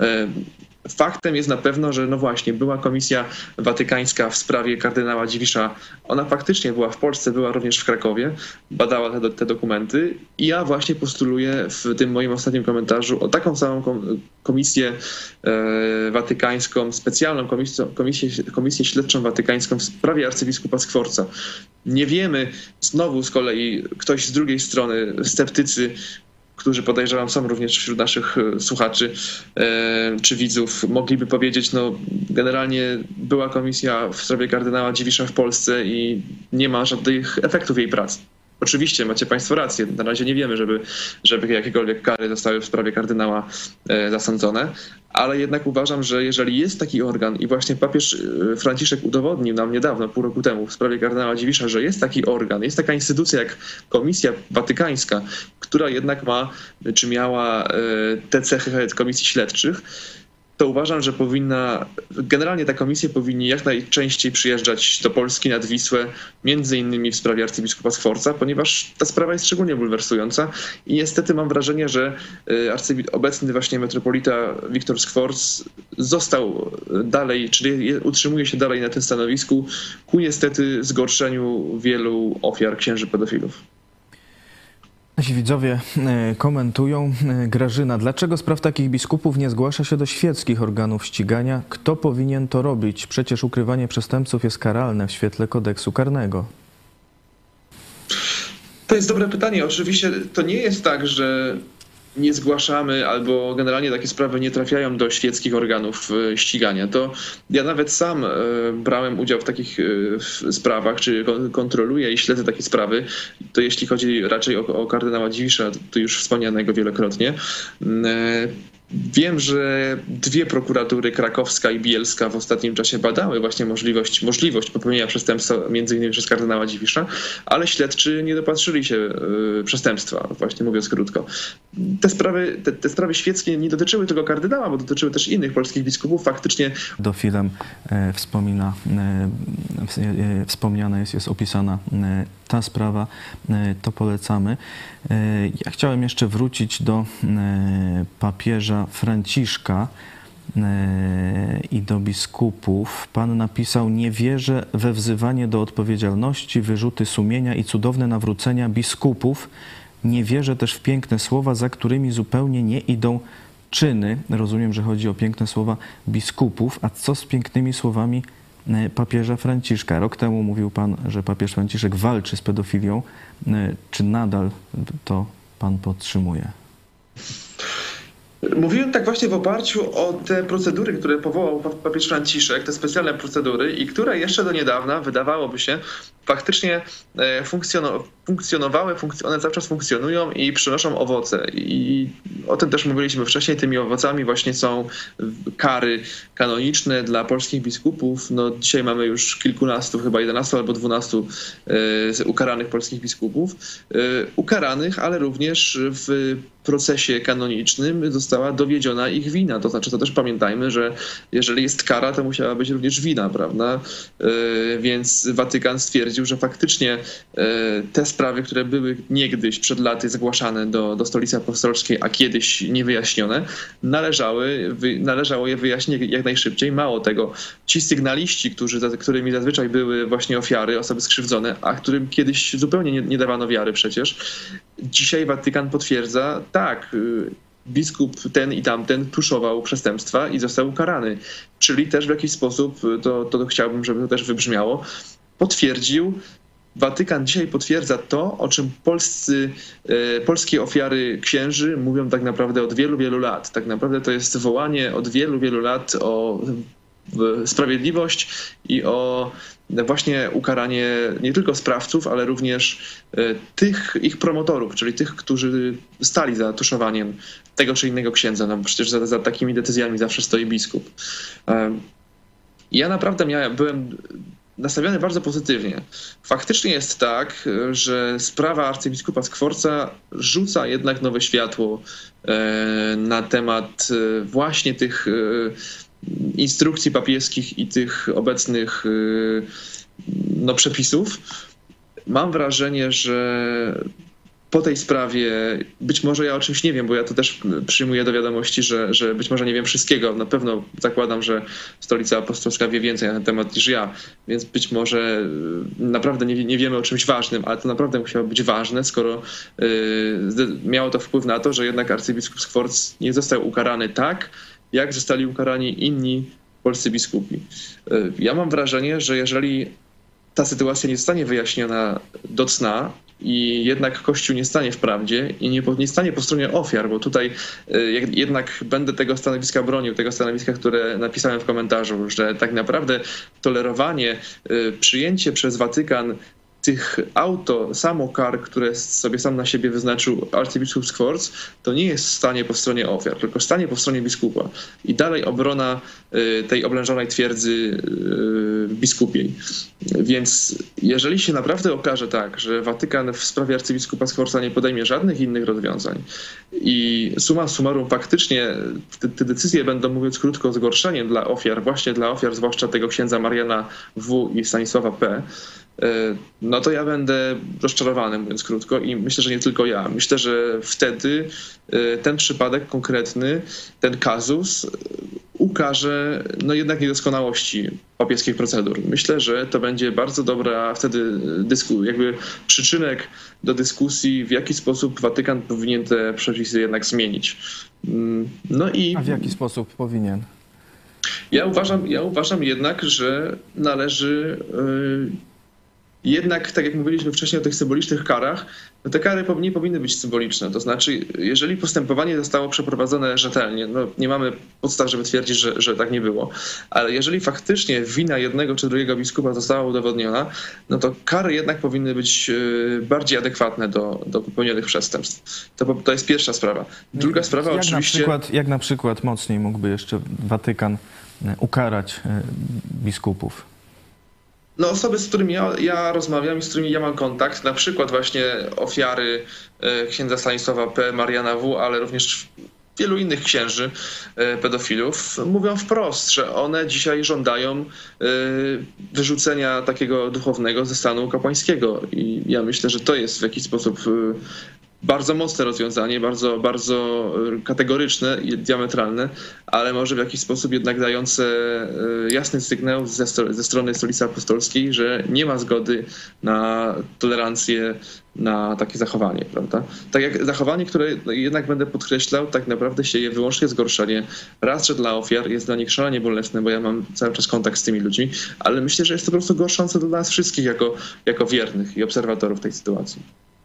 Faktem jest na pewno, że no właśnie, była komisja watykańska w sprawie kardynała Dziwisza. Ona faktycznie była w Polsce, była również w Krakowie, badała te, te dokumenty i ja właśnie postuluję w tym moim ostatnim komentarzu o taką samą komisję e, watykańską, specjalną komisję, komisję, komisję śledczą watykańską w sprawie arcybiskupa Skworca. Nie wiemy, znowu z kolei ktoś z drugiej strony, sceptycy, którzy podejrzewam są również wśród naszych słuchaczy czy widzów, mogliby powiedzieć, no generalnie była komisja w sprawie kardynała Dziwisza w Polsce i nie ma żadnych efektów jej pracy. Oczywiście macie Państwo rację, na razie nie wiemy, żeby, żeby jakiekolwiek kary zostały w sprawie kardynała e, zasądzone, ale jednak uważam, że jeżeli jest taki organ i właśnie papież Franciszek udowodnił nam niedawno, pół roku temu w sprawie kardynała Dziwisza, że jest taki organ, jest taka instytucja jak Komisja Watykańska, która jednak ma, czy miała e, te cechy komisji śledczych, to uważam, że powinna, generalnie ta komisja powinni jak najczęściej przyjeżdżać do Polski nad Wisłę, między innymi w sprawie arcybiskupa Sforza, ponieważ ta sprawa jest szczególnie bulwersująca i niestety mam wrażenie, że arcybi- obecny właśnie metropolita Wiktor Sforz został dalej, czyli utrzymuje się dalej na tym stanowisku ku niestety zgorszeniu wielu ofiar księży pedofilów. Nasi widzowie komentują. Grażyna, dlaczego spraw takich biskupów nie zgłasza się do świeckich organów ścigania? Kto powinien to robić? Przecież ukrywanie przestępców jest karalne w świetle kodeksu karnego. To jest dobre pytanie. Oczywiście to nie jest tak, że nie zgłaszamy albo generalnie takie sprawy nie trafiają do świeckich organów ścigania. To ja nawet sam brałem udział w takich sprawach, czy kontroluję i śledzę takie sprawy. To jeśli chodzi raczej o, o kardynała Dziwisza, to już wspomnianego wielokrotnie. Wiem, że dwie prokuratury, krakowska i bielska, w ostatnim czasie badały właśnie możliwość, możliwość popełnienia przestępstwa między innymi przez kardynała Dziwisza, ale śledczy nie dopatrzyli się y, przestępstwa, właśnie mówiąc krótko. Te sprawy, te, te sprawy świeckie nie dotyczyły tylko kardynała, bo dotyczyły też innych polskich biskupów. Faktycznie Dofilem e, wspomina, e, e, wspomniana jest, jest opisana e, ta sprawa, e, to polecamy. E, ja chciałem jeszcze wrócić do e, papieża Franciszka e, i do biskupów. Pan napisał: nie wierzę we wzywanie do odpowiedzialności, wyrzuty sumienia i cudowne nawrócenia biskupów. Nie wierzę też w piękne słowa, za którymi zupełnie nie idą czyny. Rozumiem, że chodzi o piękne słowa biskupów. A co z pięknymi słowami papieża Franciszka? Rok temu mówił pan, że papież Franciszek walczy z pedofilią. Czy nadal to pan podtrzymuje? Mówiłem tak właśnie w oparciu o te procedury, które powołał papież Franciszek, te specjalne procedury i które jeszcze do niedawna, wydawałoby się, faktycznie funkcjonowały, one cały czas funkcjonują i przynoszą owoce. I o tym też mówiliśmy wcześniej. Tymi owocami właśnie są kary kanoniczne dla polskich biskupów. No, dzisiaj mamy już kilkunastu, chyba jedenastu albo dwunastu ukaranych polskich biskupów. Ukaranych, ale również w procesie kanonicznym została dowiedziona ich wina. To znaczy, to też pamiętajmy, że jeżeli jest kara, to musiała być również wina, prawda? Więc Watykan stwierdził, że faktycznie te sprawy, które były niegdyś przed laty zgłaszane do, do Stolicy Apostolskiej, a kiedyś niewyjaśnione, należały, wy, należało je wyjaśnić jak najszybciej. Mało tego, ci sygnaliści, którzy, którymi zazwyczaj były właśnie ofiary, osoby skrzywdzone, a którym kiedyś zupełnie nie, nie dawano wiary przecież, dzisiaj Watykan potwierdza, tak, biskup ten i tamten tuszował przestępstwa i został ukarany. Czyli też w jakiś sposób, to, to chciałbym, żeby to też wybrzmiało, potwierdził, Watykan dzisiaj potwierdza to, o czym polscy, e, polskie ofiary księży mówią tak naprawdę od wielu, wielu lat. Tak naprawdę to jest wołanie od wielu, wielu lat o sprawiedliwość i o właśnie ukaranie nie tylko sprawców, ale również tych ich promotorów, czyli tych, którzy stali za tuszowaniem tego czy innego księdza. No przecież za, za takimi decyzjami zawsze stoi biskup. Ja naprawdę miałem, byłem nastawiony bardzo pozytywnie. Faktycznie jest tak, że sprawa arcybiskupa Sforza rzuca jednak nowe światło na temat właśnie tych instrukcji papieskich i tych obecnych no, przepisów. Mam wrażenie, że po tej sprawie, być może ja o czymś nie wiem, bo ja to też przyjmuję do wiadomości, że, że być może nie wiem wszystkiego. Na pewno zakładam, że Stolica Apostolska wie więcej na ten temat niż ja, więc być może naprawdę nie, nie wiemy o czymś ważnym, ale to naprawdę musiało być ważne, skoro y, miało to wpływ na to, że jednak arcybiskup Sforz nie został ukarany tak, jak zostali ukarani inni polscy biskupi. Ja mam wrażenie, że jeżeli ta sytuacja nie zostanie wyjaśniona do cna, i jednak Kościół nie stanie w prawdzie i nie, nie stanie po stronie ofiar, bo tutaj jednak będę tego stanowiska bronił, tego stanowiska, które napisałem w komentarzu, że tak naprawdę tolerowanie, przyjęcie przez Watykan tych auto, samokar, które sobie sam na siebie wyznaczył arcybiskup Sforz, to nie jest stanie po stronie ofiar, tylko stanie po stronie biskupa. I dalej obrona tej oblężonej twierdzy biskupiej. Więc jeżeli się naprawdę okaże tak, że Watykan w sprawie arcybiskupa Sforza nie podejmie żadnych innych rozwiązań i summa summarum faktycznie te, te decyzje będą, mówiąc krótko, zgorszeniem dla ofiar, właśnie dla ofiar, zwłaszcza tego księdza Mariana W. i Stanisława P., no to ja będę rozczarowany, mówiąc krótko, i myślę, że nie tylko ja. Myślę, że wtedy ten przypadek konkretny, ten kazus ukaże no jednak niedoskonałości papieskich procedur. Myślę, że to będzie bardzo dobra wtedy dysku, jakby przyczynek do dyskusji, w jaki sposób Watykan powinien te przepisy jednak zmienić. No i... A w jaki sposób powinien? Ja uważam, ja uważam jednak, że należy... Yy, Jednak, tak jak mówiliśmy wcześniej o tych symbolicznych karach, no te kary nie powinny być symboliczne. To znaczy, jeżeli postępowanie zostało przeprowadzone rzetelnie, no nie mamy podstaw, żeby twierdzić, że, że tak nie było, ale jeżeli faktycznie wina jednego czy drugiego biskupa została udowodniona, no to kary jednak powinny być bardziej adekwatne do, do popełnionych przestępstw. To, to jest pierwsza sprawa. Druga sprawa jak oczywiście... Na przykład, jak na przykład mocniej mógłby jeszcze Watykan ukarać biskupów? No osoby, z którymi ja, ja rozmawiam i z którymi ja mam kontakt, na przykład właśnie ofiary księdza Stanisława P., Mariana W., ale również wielu innych księży pedofilów, mówią wprost, że one dzisiaj żądają wyrzucenia takiego duchownego ze stanu kapłańskiego. I ja myślę, że to jest w jakiś sposób bardzo mocne rozwiązanie, bardzo, bardzo kategoryczne i diametralne, ale może w jakiś sposób jednak dające jasny sygnał ze, ze strony Stolicy Apostolskiej, że nie ma zgody na tolerancję, na takie zachowanie, prawda? Tak jak zachowanie, które jednak będę podkreślał, tak naprawdę sieje wyłącznie zgorszenie. Raz, że dla ofiar jest dla nich szalenie bolesne, bo ja mam cały czas kontakt z tymi ludźmi, ale myślę, że jest to po prostu gorszące dla nas wszystkich jako, jako wiernych i obserwatorów tej sytuacji.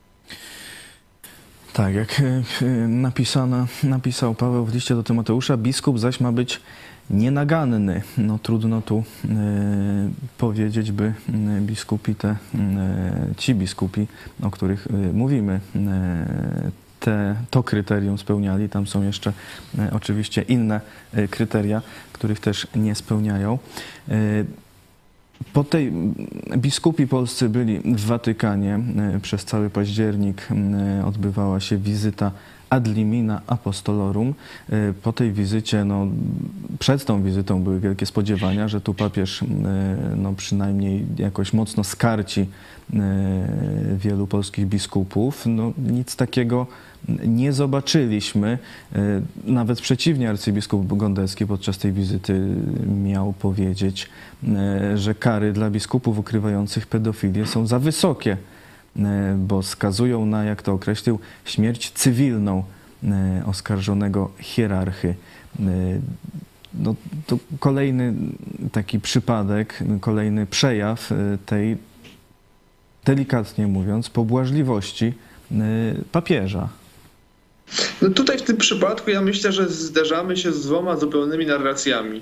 Tak, jak napisano, napisał Paweł w liście do Tymoteusza, biskup zaś ma być nienaganny. No trudno tu y, powiedzieć, by biskupi te, y, ci biskupi, o których y, mówimy, y, te, to kryterium spełniali. Tam są jeszcze y, oczywiście inne y, kryteria, których też nie spełniają. Y, Po tej biskupi polscy byli w Watykanie. Przez cały październik odbywała się wizyta ad limina apostolorum. Po tej wizycie, no, przed tą wizytą były wielkie spodziewania, że tu papież no, przynajmniej jakoś mocno skarci wielu polskich biskupów. No, nic takiego nie zobaczyliśmy. Nawet przeciwnie, arcybiskup Gondecki podczas tej wizyty miał powiedzieć, że kary dla biskupów ukrywających pedofilię są za wysokie, bo skazują na, jak to określił, śmierć cywilną oskarżonego hierarchy. No, to kolejny taki przypadek, kolejny przejaw tej, delikatnie mówiąc, pobłażliwości papieża. No tutaj w tym przypadku ja myślę, że zderzamy się z dwoma zupełnymi narracjami.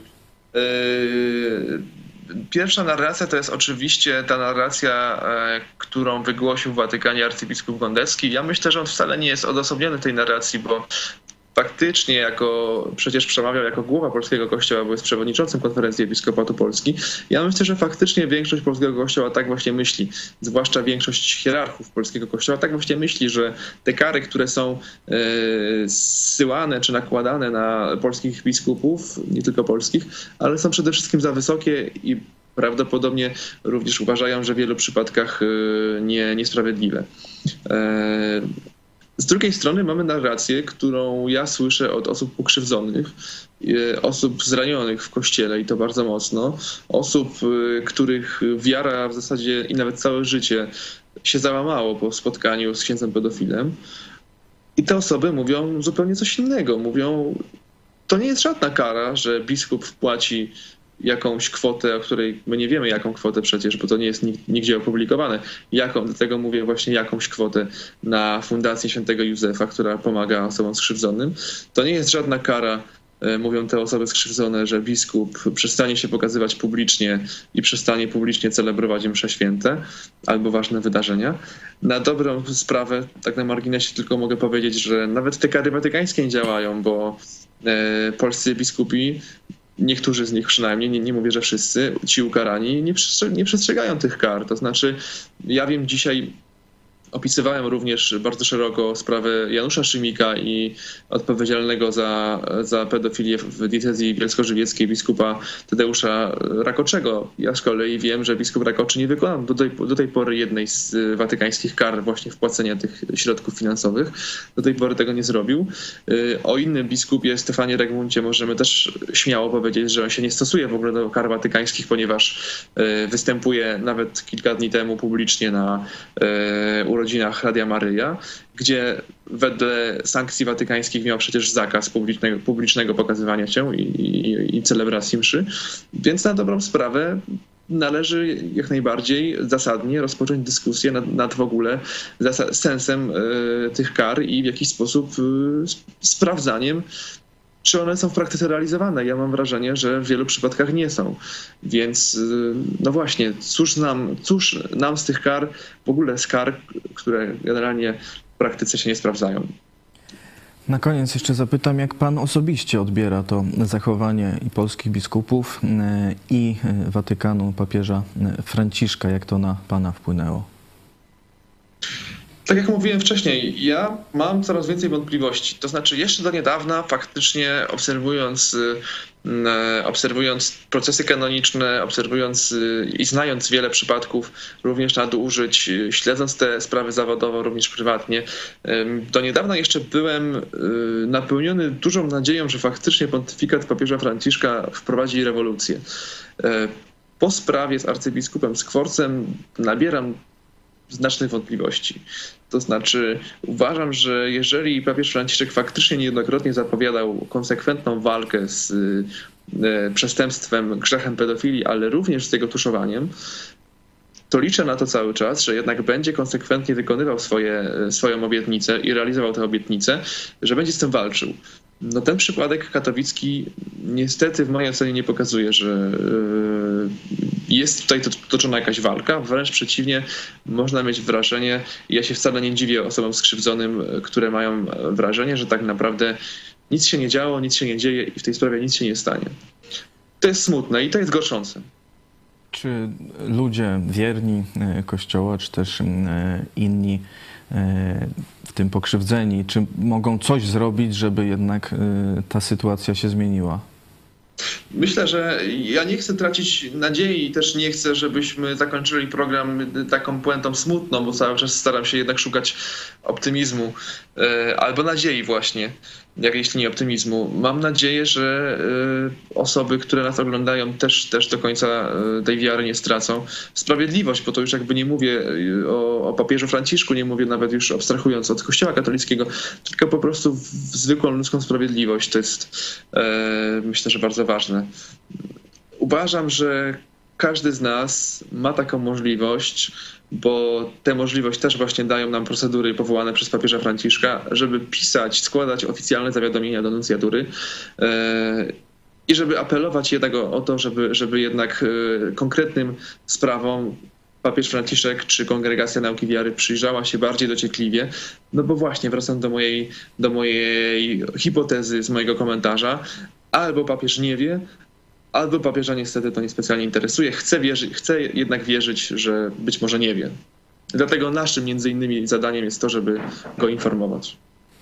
Pierwsza narracja to jest oczywiście ta narracja, którą wygłosił w Watykanie arcybiskup Gondecki. Ja myślę, że on wcale nie jest odosobniony w tej narracji, bo faktycznie jako, przecież przemawiał jako głowa polskiego kościoła, bo jest przewodniczącym Konferencji Episkopatu Polski. Ja myślę, że faktycznie większość polskiego kościoła tak właśnie myśli, zwłaszcza większość hierarchów polskiego kościoła tak właśnie myśli, że te kary, które są e, zsyłane czy nakładane na polskich biskupów, nie tylko polskich, ale są przede wszystkim za wysokie i prawdopodobnie również uważają, że w wielu przypadkach e, nie, niesprawiedliwe. E, Z drugiej strony mamy narrację, którą ja słyszę od osób pokrzywdzonych, osób zranionych w Kościele i to bardzo mocno, osób, których wiara w zasadzie i nawet całe życie się załamało po spotkaniu z księdzem pedofilem. I te osoby mówią zupełnie coś innego. Mówią, to nie jest żadna kara, że biskup wpłaci jakąś kwotę, o której my nie wiemy jaką kwotę przecież, bo to nie jest nigdzie opublikowane, jaką, dlatego mówię właśnie jakąś kwotę na Fundację Świętego Józefa, która pomaga osobom skrzywdzonym. To nie jest żadna kara, mówią te osoby skrzywdzone, że biskup przestanie się pokazywać publicznie i przestanie publicznie celebrować msze święte albo ważne wydarzenia. Na dobrą sprawę, tak na marginesie tylko mogę powiedzieć, że nawet te kary watykańskie nie działają, bo e, polscy biskupi, niektórzy z nich przynajmniej, nie, nie mówię, że wszyscy, ci ukarani, nie, przestrze- nie przestrzegają tych kar. To znaczy, ja wiem dzisiaj, opisywałem również bardzo szeroko sprawę Janusza Szymika i odpowiedzialnego za, za pedofilię w diecezji bielsko-żywieckiej biskupa Tadeusza Rakoczego. Ja z kolei wiem, że biskup Rakoczy nie wykonał do tej, do tej pory jednej z watykańskich kar właśnie wpłacenia tych środków finansowych. Do tej pory tego nie zrobił. O innym biskupie, Stefanie Regmuncie, możemy też śmiało powiedzieć, że on się nie stosuje w ogóle do kar watykańskich, ponieważ występuje nawet kilka dni temu publicznie na urodzinach Radia Maryja, gdzie wedle sankcji watykańskich miał przecież zakaz publicznego, publicznego pokazywania się i, i, i celebracji mszy. Więc na dobrą sprawę należy jak najbardziej zasadnie rozpocząć dyskusję nad, nad w ogóle sensem y, tych kar i w jakiś sposób y, sprawdzaniem, czy one są w praktyce realizowane. Ja mam wrażenie, że w wielu przypadkach nie są. Więc no właśnie, cóż nam, cóż nam z tych kar, w ogóle z kar, które generalnie w praktyce się nie sprawdzają. Na koniec jeszcze zapytam, jak pan osobiście odbiera to zachowanie i polskich biskupów, i Watykanu, papieża Franciszka, jak to na pana wpłynęło? Tak jak mówiłem wcześniej, ja mam coraz więcej wątpliwości. To znaczy jeszcze do niedawna faktycznie obserwując, obserwując procesy kanoniczne, obserwując i znając wiele przypadków również nadużyć, śledząc te sprawy zawodowo, również prywatnie, do niedawna jeszcze byłem napełniony dużą nadzieją, że faktycznie pontyfikat papieża Franciszka wprowadzi rewolucję. Po sprawie z arcybiskupem Skworcem nabieram znacznych wątpliwości. To znaczy uważam, że jeżeli papież Franciszek faktycznie niejednokrotnie zapowiadał konsekwentną walkę z przestępstwem, grzechem pedofilii, ale również z jego tuszowaniem, to liczę na to cały czas, że jednak będzie konsekwentnie wykonywał swoje, swoją obietnicę i realizował tę obietnicę, że będzie z tym walczył. No ten przypadek katowicki niestety w mojej ocenie nie pokazuje, że jest tutaj toczona jakaś walka, wręcz przeciwnie, można mieć wrażenie, ja się wcale nie dziwię osobom skrzywdzonym, które mają wrażenie, że tak naprawdę nic się nie działo, nic się nie dzieje i w tej sprawie nic się nie stanie. To jest smutne i to jest gorszące. Czy ludzie wierni Kościoła, czy też inni, w tym pokrzywdzeni, czy mogą coś zrobić, żeby jednak ta sytuacja się zmieniła? Myślę, że ja nie chcę tracić nadziei i też nie chcę, żebyśmy zakończyli program taką puentą smutną, bo cały czas staram się jednak szukać optymizmu albo nadziei właśnie, jak jeśli nie optymizmu. Mam nadzieję, że osoby, które nas oglądają, też, też do końca tej wiary nie stracą. Sprawiedliwość, bo to już jakby nie mówię o, o papieżu Franciszku, nie mówię nawet już abstrahując od Kościoła katolickiego, tylko po prostu w zwykłą ludzką sprawiedliwość. To jest myślę, że bardzo ważne. Uważam, że każdy z nas ma taką możliwość, bo tę możliwość też właśnie dają nam procedury powołane przez papieża Franciszka, żeby pisać, składać oficjalne zawiadomienia do nuncjatury i żeby apelować jednak o, o to, żeby, żeby jednak konkretnym sprawom papież Franciszek czy Kongregacja Nauki Wiary przyjrzała się bardziej dociekliwie, no bo właśnie wracam do mojej, do mojej hipotezy z mojego komentarza, albo papież nie wie, albo papieża niestety to niespecjalnie interesuje. Chcę, wierzy, chcę jednak wierzyć, że być może nie wie. Dlatego naszym między innymi zadaniem jest to, żeby go informować.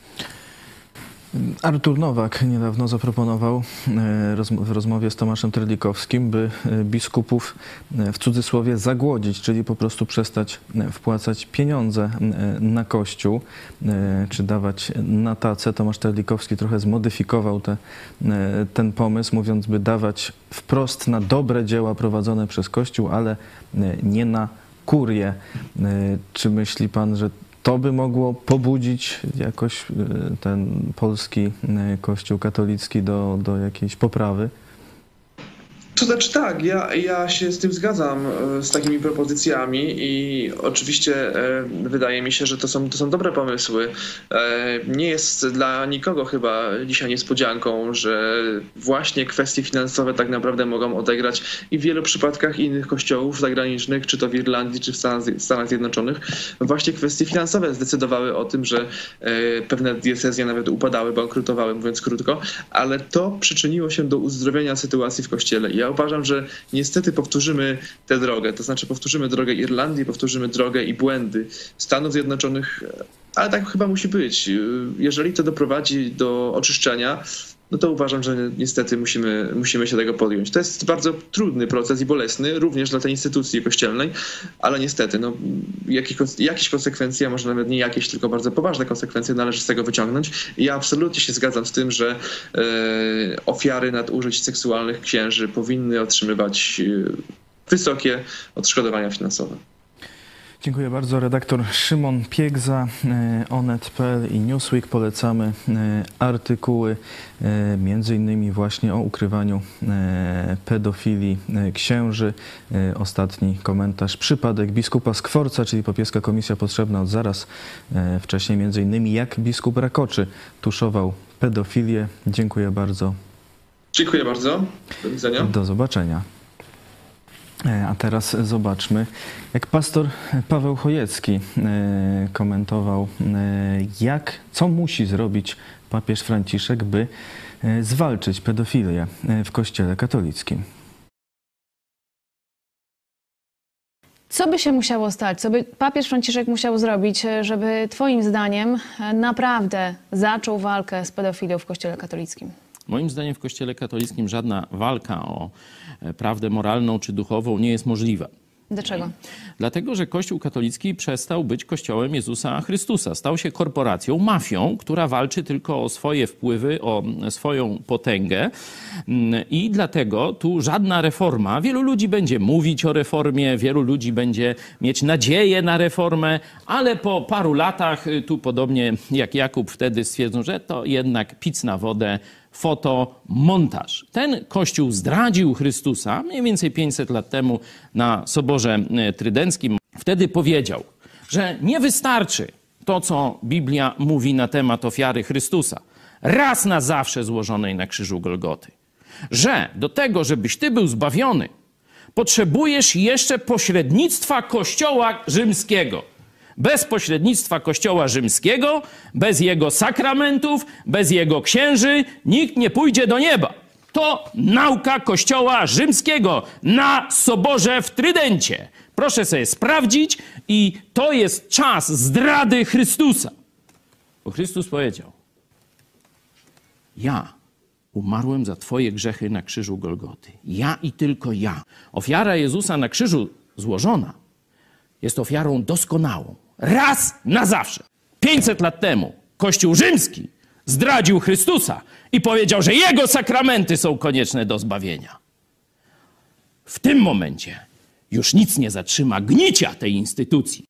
Artur Nowak niedawno zaproponował w rozmowie z Tomaszem Terlikowskim, by biskupów w cudzysłowie zagłodzić, czyli po prostu przestać wpłacać pieniądze na Kościół, czy dawać na tacę. Tomasz Terlikowski trochę zmodyfikował te, ten pomysł, mówiąc, by dawać wprost na dobre dzieła prowadzone przez Kościół, ale nie na kurię. Czy myśli pan, że to by mogło pobudzić jakoś ten polski Kościół katolicki do, do jakiejś poprawy? To znaczy tak, ja, ja się z tym zgadzam, z takimi propozycjami i oczywiście e, wydaje mi się, że to są, to są dobre pomysły. E, nie jest dla nikogo chyba dzisiaj niespodzianką, że właśnie kwestie finansowe tak naprawdę mogą odegrać i w wielu przypadkach innych kościołów zagranicznych, czy to w Irlandii, czy w Stanach, Stanach Zjednoczonych, właśnie kwestie finansowe zdecydowały o tym, że e, pewne diecezje nawet upadały, bankrutowały, mówiąc krótko, ale to przyczyniło się do uzdrowienia sytuacji w Kościele. Ja uważam, że niestety powtórzymy tę drogę, to znaczy powtórzymy drogę Irlandii, powtórzymy drogę i błędy Stanów Zjednoczonych, ale tak chyba musi być. Jeżeli to doprowadzi do oczyszczenia, no to uważam, że niestety musimy, musimy się tego podjąć. To jest bardzo trudny proces i bolesny, również dla tej instytucji kościelnej, ale niestety no, jakieś, jakieś konsekwencje, a może nawet nie jakieś, tylko bardzo poważne konsekwencje należy z tego wyciągnąć. I ja absolutnie się zgadzam z tym, że e, ofiary nadużyć seksualnych księży powinny otrzymywać e, wysokie odszkodowania finansowe. Dziękuję bardzo. Redaktor Szymon Piegza, Onet kropka pe el i Newsweek. Polecamy artykuły między innymi właśnie o ukrywaniu pedofilii księży. Ostatni komentarz. Przypadek biskupa Skworca, czyli papieska komisja potrzebna od zaraz. Wcześniej między innymi jak biskup Rakoczy tuszował pedofilię. Dziękuję bardzo. Dziękuję bardzo. Do widzenia. Do zobaczenia. A teraz zobaczmy, jak pastor Paweł Chojecki komentował, jak, co musi zrobić papież Franciszek, by zwalczyć pedofilię w Kościele katolickim. Co by się musiało stać, co by papież Franciszek musiał zrobić, żeby twoim zdaniem naprawdę zaczął walkę z pedofilią w Kościele katolickim? Moim zdaniem w Kościele katolickim żadna walka o prawdę moralną czy duchową nie jest możliwa. Dlaczego? Dlatego, że Kościół katolicki przestał być Kościołem Jezusa Chrystusa. Stał się korporacją, mafią, która walczy tylko o swoje wpływy, o swoją potęgę. I dlatego tu żadna reforma. Wielu ludzi będzie mówić o reformie, wielu ludzi będzie mieć nadzieję na reformę, ale po paru latach, tu podobnie jak Jakub wtedy stwierdzą, że to jednak pic na wodę, fotomontaż. Ten Kościół zdradził Chrystusa mniej więcej pięćset lat temu na Soborze Trydenckim. Wtedy powiedział, że nie wystarczy to, co Biblia mówi na temat ofiary Chrystusa, raz na zawsze złożonej na krzyżu Golgoty. Że do tego, żebyś ty był zbawiony, potrzebujesz jeszcze pośrednictwa Kościoła Rzymskiego. Bez pośrednictwa Kościoła Rzymskiego, bez jego sakramentów, bez jego księży, nikt nie pójdzie do nieba. To nauka Kościoła Rzymskiego na Soborze w Trydencie. Proszę sobie sprawdzić i to jest czas zdrady Chrystusa. Bo Chrystus powiedział, ja umarłem za twoje grzechy na krzyżu Golgoty. Ja i tylko ja. Ofiara Jezusa na krzyżu złożona jest ofiarą doskonałą. Raz na zawsze. pięćset lat temu Kościół Rzymski zdradził Chrystusa i powiedział, że jego sakramenty są konieczne do zbawienia. W tym momencie już nic nie zatrzyma gnicia tej instytucji.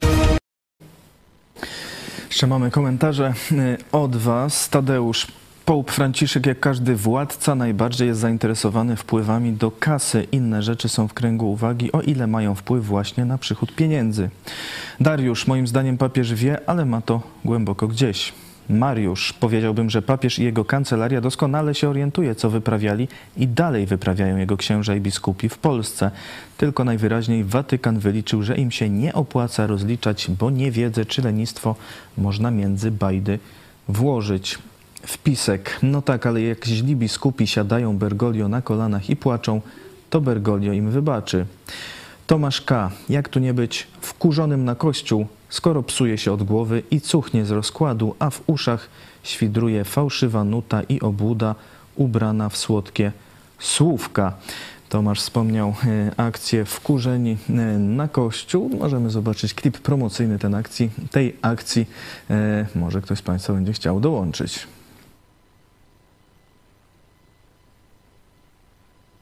Jeszcze mamy komentarze od was. Tadeusz. Pope Franciszek, jak każdy władca, najbardziej jest zainteresowany wpływami do kasy. Inne rzeczy są w kręgu uwagi, o ile mają wpływ właśnie na przychód pieniędzy. Dariusz, moim zdaniem papież wie, ale ma to głęboko gdzieś. Mariusz, powiedziałbym, że papież i jego kancelaria doskonale się orientuje, co wyprawiali i dalej wyprawiają jego księża i biskupi w Polsce. Tylko najwyraźniej Watykan wyliczył, że im się nie opłaca rozliczać, bo niewiedzę czy lenistwo można między bajdy włożyć. Wpisek. No tak, ale jak źli biskupi siadają Bergoglio na kolanach i płaczą, to Bergoglio im wybaczy. Tomasz K. Jak tu nie być wkurzonym na Kościół, skoro psuje się od głowy i cuchnie z rozkładu, a w uszach świdruje fałszywa nuta i obłuda ubrana w słodkie słówka. Tomasz wspomniał e, akcję Wkurzeni e, na Kościół. Możemy zobaczyć klip promocyjny ten akcji, tej akcji. E, może ktoś z Państwa będzie chciał dołączyć.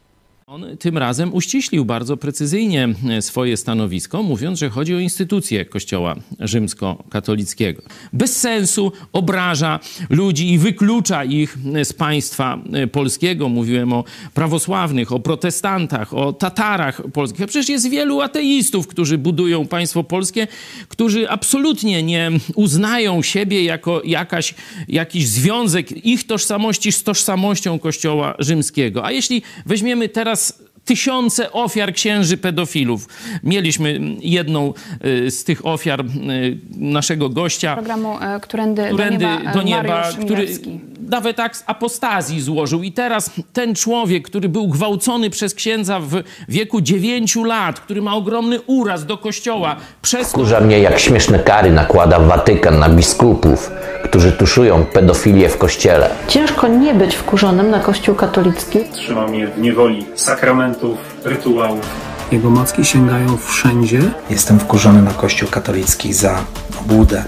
On tym razem uściślił bardzo precyzyjnie swoje stanowisko, mówiąc, że chodzi o instytucję Kościoła rzymskokatolickiego. Bez sensu obraża ludzi i wyklucza ich z państwa polskiego. Mówiłem o prawosławnych, o protestantach, o Tatarach polskich. A przecież jest wielu ateistów, którzy budują państwo polskie, którzy absolutnie nie uznają siebie jako jakaś, jakiś związek ich tożsamości z tożsamością Kościoła rzymskiego. A jeśli weźmiemy teraz tysiące ofiar księży pedofilów. Mieliśmy jedną z tych ofiar naszego gościa. Programu Którędy, Którędy do nieba, do nieba Mariusz który Milewski. nawet akt apostazji złożył. I teraz ten człowiek, który był gwałcony przez księdza w wieku dziewięciu lat, który ma ogromny uraz do Kościoła. Przez... Wkurza mnie, jak śmieszne kary nakłada Watykan na biskupów, którzy tuszują pedofilię w Kościele. Ciężko nie być wkurzonym na Kościół katolicki. Trzyma mnie w niewoli sakramentów, rytuałów. Jego macki sięgają wszędzie. Jestem wkurzony na Kościół katolicki za obłudę.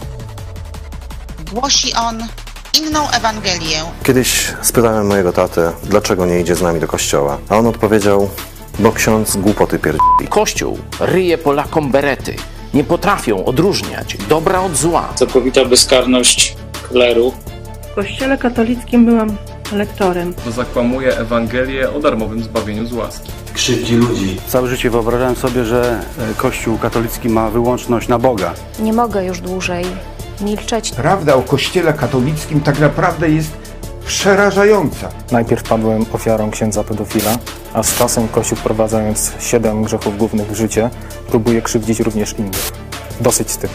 Głosi on inną Ewangelię. Kiedyś spytałem mojego tatę, dlaczego nie idzie z nami do kościoła, a on odpowiedział, bo ksiądz głupoty pierdzi. Kościół ryje Polakom berety. Nie potrafią odróżniać dobra od zła. Całkowita bezkarność kleru. W Kościele katolickim byłam lektorem. To zakłamuje Ewangelię o darmowym zbawieniu z łaski. Krzywdzi ludzi. Całe życie wyobrażałem sobie, że Kościół katolicki ma wyłączność na Boga. Nie mogę już dłużej milczeć. Prawda o Kościele katolickim tak naprawdę jest przerażająca. Najpierw padłem ofiarą księdza pedofila, a z czasem Kościół, wprowadzając siedem grzechów głównych w życie, próbuje krzywdzić również innych. Dosyć z tym.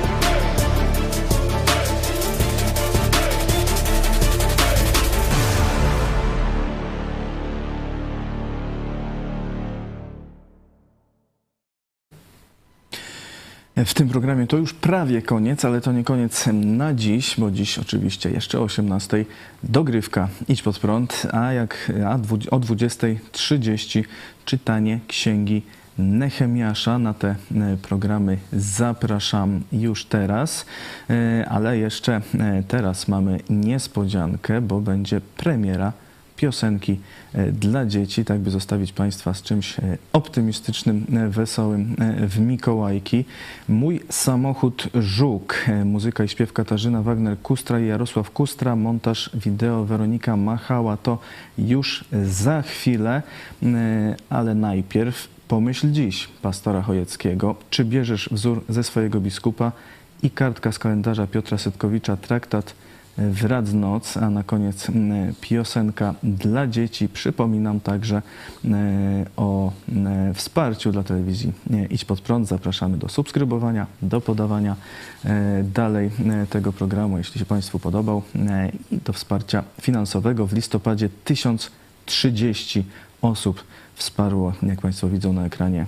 W tym programie to już prawie koniec, ale to nie koniec na dziś, bo dziś oczywiście jeszcze o osiemnastej dogrywka Idź Pod Prąd, a, jak, a o dwudziestej trzydzieści czytanie Księgi Nehemiasza. Na te programy zapraszam już teraz, ale jeszcze teraz mamy niespodziankę, bo będzie premiera piosenki dla dzieci, tak by zostawić Państwa z czymś optymistycznym, wesołym w Mikołajki. Mój samochód Żuk. Muzyka i śpiew Katarzyna Wagner-Kustra i Jarosław Kustra. Montaż wideo Weronika Machała. To już za chwilę, ale najpierw pomyśl dziś pastora Chojeckiego. Czy bierzesz wzór ze swojego biskupa? I kartka z kalendarza Piotra Setkowicza, traktat w Radnoc, a na koniec piosenka dla dzieci. Przypominam także o wsparciu dla telewizji Idź Pod Prąd. Zapraszamy do subskrybowania, do podawania dalej tego programu, jeśli się Państwu podobał, i do wsparcia finansowego. W listopadzie tysiąc trzydzieści osób wsparło, jak Państwo widzą na ekranie,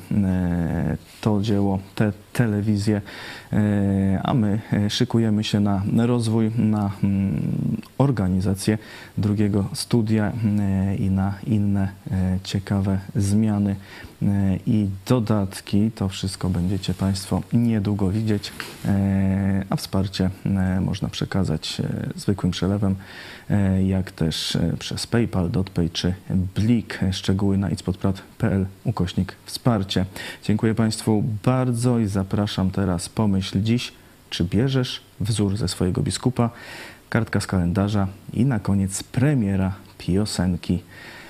to dzieło, tę telewizję, a my szykujemy się na rozwój, na organizację drugiego studia i na inne ciekawe zmiany i dodatki. To wszystko będziecie Państwo niedługo widzieć, a wsparcie można przekazać zwykłym przelewem, jak też przez PayPal, DotPay czy Blik. Szczegóły na idźpodprad kropka p l ukośnik wsparcie. Dziękuję Państwu bardzo i zapraszam teraz pomyśl dziś, czy bierzesz wzór ze swojego biskupa, kartka z kalendarza i na koniec premiera piosenki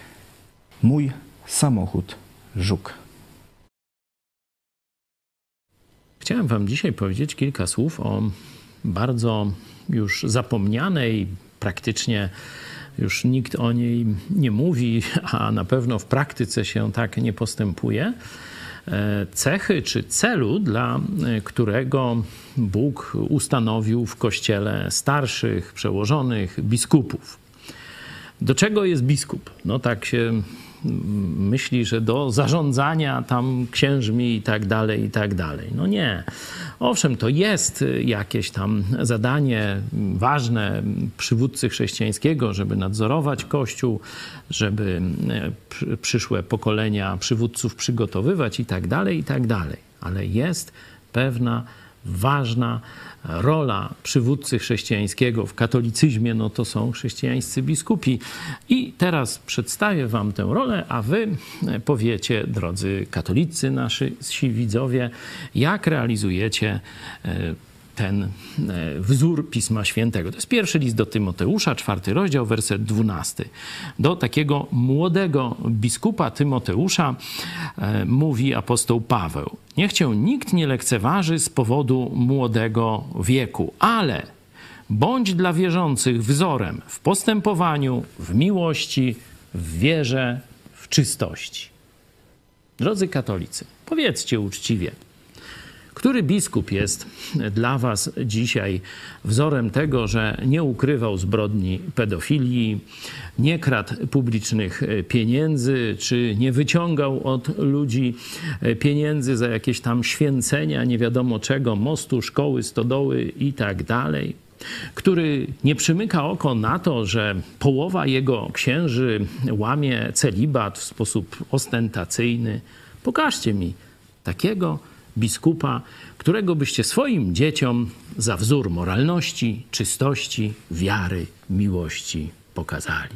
Mój samochód Żuk. Chciałem Wam dzisiaj powiedzieć kilka słów o bardzo już zapomnianej, praktycznie już nikt o niej nie mówi, a na pewno w praktyce się tak nie postępuje, cechy czy celu, dla którego Bóg ustanowił w Kościele starszych, przełożonych, biskupów. Do czego jest biskup? No tak się myśli, że do zarządzania tam księżmi i tak dalej, i tak dalej. No nie. Owszem, to jest jakieś tam zadanie ważne przywódcy chrześcijańskiego, żeby nadzorować Kościół, żeby przyszłe pokolenia przywódców przygotowywać i tak dalej, i tak dalej. Ale jest pewna ważna rola przywódcy chrześcijańskiego w katolicyzmie, no to są chrześcijańscy biskupi. I teraz przedstawię wam tę rolę, a wy powiecie, drodzy katolicy, nasi widzowie, jak realizujecie ten wzór Pisma Świętego. To jest pierwszy list do Tymoteusza, czwarty rozdział, werset dwunasty. Do takiego młodego biskupa Tymoteusza mówi apostoł Paweł: niech cię nikt nie lekceważy z powodu młodego wieku, ale bądź dla wierzących wzorem w postępowaniu, w miłości, w wierze, w czystości. Drodzy katolicy, powiedzcie uczciwie, który biskup jest dla was dzisiaj wzorem tego, że nie ukrywał zbrodni pedofilii, nie kradł publicznych pieniędzy, czy nie wyciągał od ludzi pieniędzy za jakieś tam święcenia, nie wiadomo czego, mostu, szkoły, stodoły i tak dalej? Który nie przymyka oko na to, że połowa jego księży łamie celibat w sposób ostentacyjny? Pokażcie mi takiego biskupa, którego byście swoim dzieciom za wzór moralności, czystości, wiary, miłości pokazali.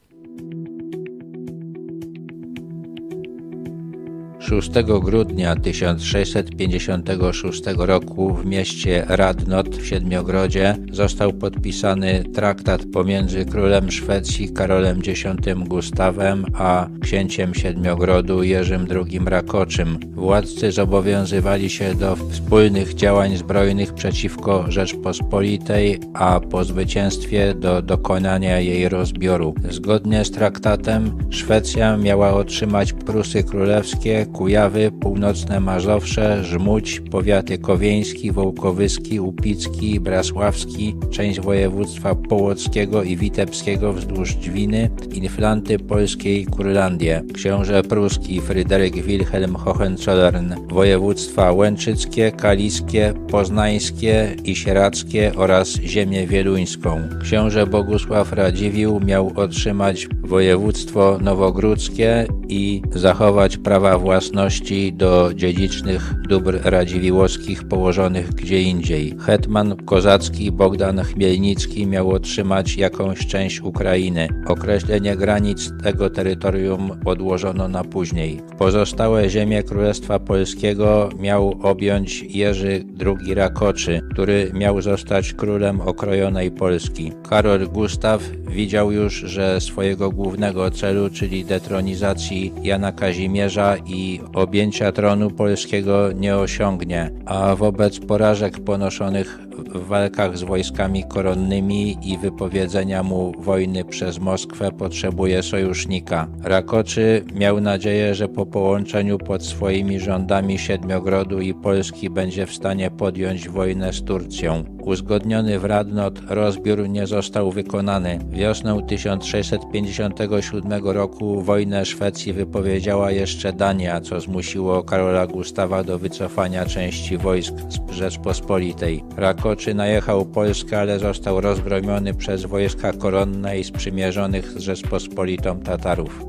szóstego grudnia tysiąc sześćset pięćdziesiątego szóstego roku w mieście Radnot w Siedmiogrodzie został podpisany traktat pomiędzy królem Szwecji Karolem Dziesiątym Gustawem a księciem Siedmiogrodu Jerzym drugim Rakoczym. Władcy zobowiązywali się do wspólnych działań zbrojnych przeciwko Rzeczpospolitej, a po zwycięstwie do dokonania jej rozbioru. Zgodnie z traktatem Szwecja miała otrzymać Prusy Królewskie, Kujawy, Północne Mazowsze, Żmudź, powiaty kowieński, wołkowyski, upicki, brasławski, część województwa połockiego i witebskiego wzdłuż Dwiny, Inflanty polskie i Kurlandię. Książę pruski Fryderyk Wilhelm Hohenzollern, województwa łęczyckie, kaliskie, poznańskie i sieradzkie oraz ziemię wieluńską. Książę Bogusław Radziwiłł miał otrzymać województwo nowogródzkie i zachować prawa własności do dziedzicznych dóbr radziwiłłowskich położonych gdzie indziej. Hetman kozacki Bogdan Chmielnicki miał otrzymać jakąś część Ukrainy. Określenie granic tego terytorium odłożono na później. Pozostałe ziemie Królestwa Polskiego miał objąć Jerzy drugi Rakoczy, który miał zostać królem okrojonej Polski. Karol Gustaw widział już, że swojego głównego celu, czyli detronizacji Jana Kazimierza i objęcia tronu polskiego nie osiągnie, a wobec porażek ponoszonych w walkach z wojskami koronnymi i wypowiedzenia mu wojny przez Moskwę potrzebuje sojusznika. Rakoczy miał nadzieję, że po połączeniu pod swoimi rządami Siedmiogrodu i Polski będzie w stanie podjąć wojnę z Turcją. Uzgodniony w Radnot rozbiór nie został wykonany. Wiosną tysiąc sześćset pięćdziesiątego siódmego roku wojnę Szwecji wypowiedziała jeszcze Dania, co zmusiło Karola Gustawa do wycofania części wojsk z Rzeczpospolitej. Rakoczy najechał Polskę, ale został rozgromiony przez wojska koronne i sprzymierzonych z Rzeczpospolitą Tatarów.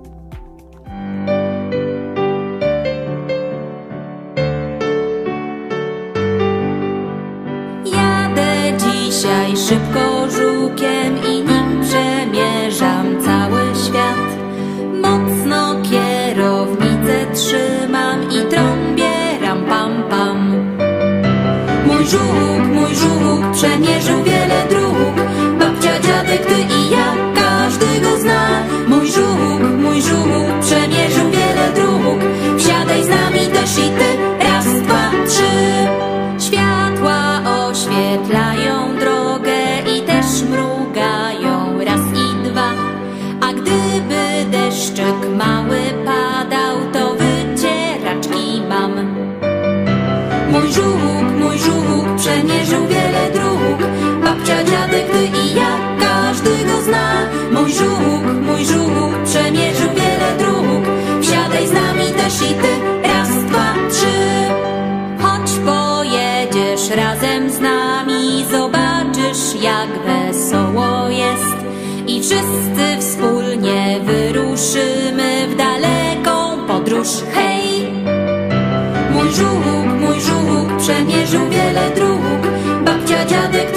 Jadę dzisiaj szybko żukiem i nim przemierzam cały świat. Mocno kierownicę trzymam i trąbię ram pam pam. Mój żuk, mój żuk przemierzył wiele dróg. Babcia, dziadek, ty i ja, każdy go zna. Mój żuk, mój żuk przemierzył wiele dróg. Wsiadaj z nami też i ty, raz, dwa, trzy. Światła oświetlają drogę i też mrugają raz i dwa. A gdyby deszczyk mały padał, to wycieraczki mam. Mój żuk, mój żuk przemierzył wiele dróg. Babcia, dziadek, ty i ja, każdy go zna. Mój żuk, mój żuk przemierzył wiele dróg. Wsiadaj z nami też i ty, raz, dwa, trzy. Chodź pojedziesz razem z nami, zobaczysz jak wesoło jest. I wszyscy wspólnie wyruszymy w daleką podróż, hej! Mój żuk, mój żuk przemierzył wiele dróg. Babcia, dziadek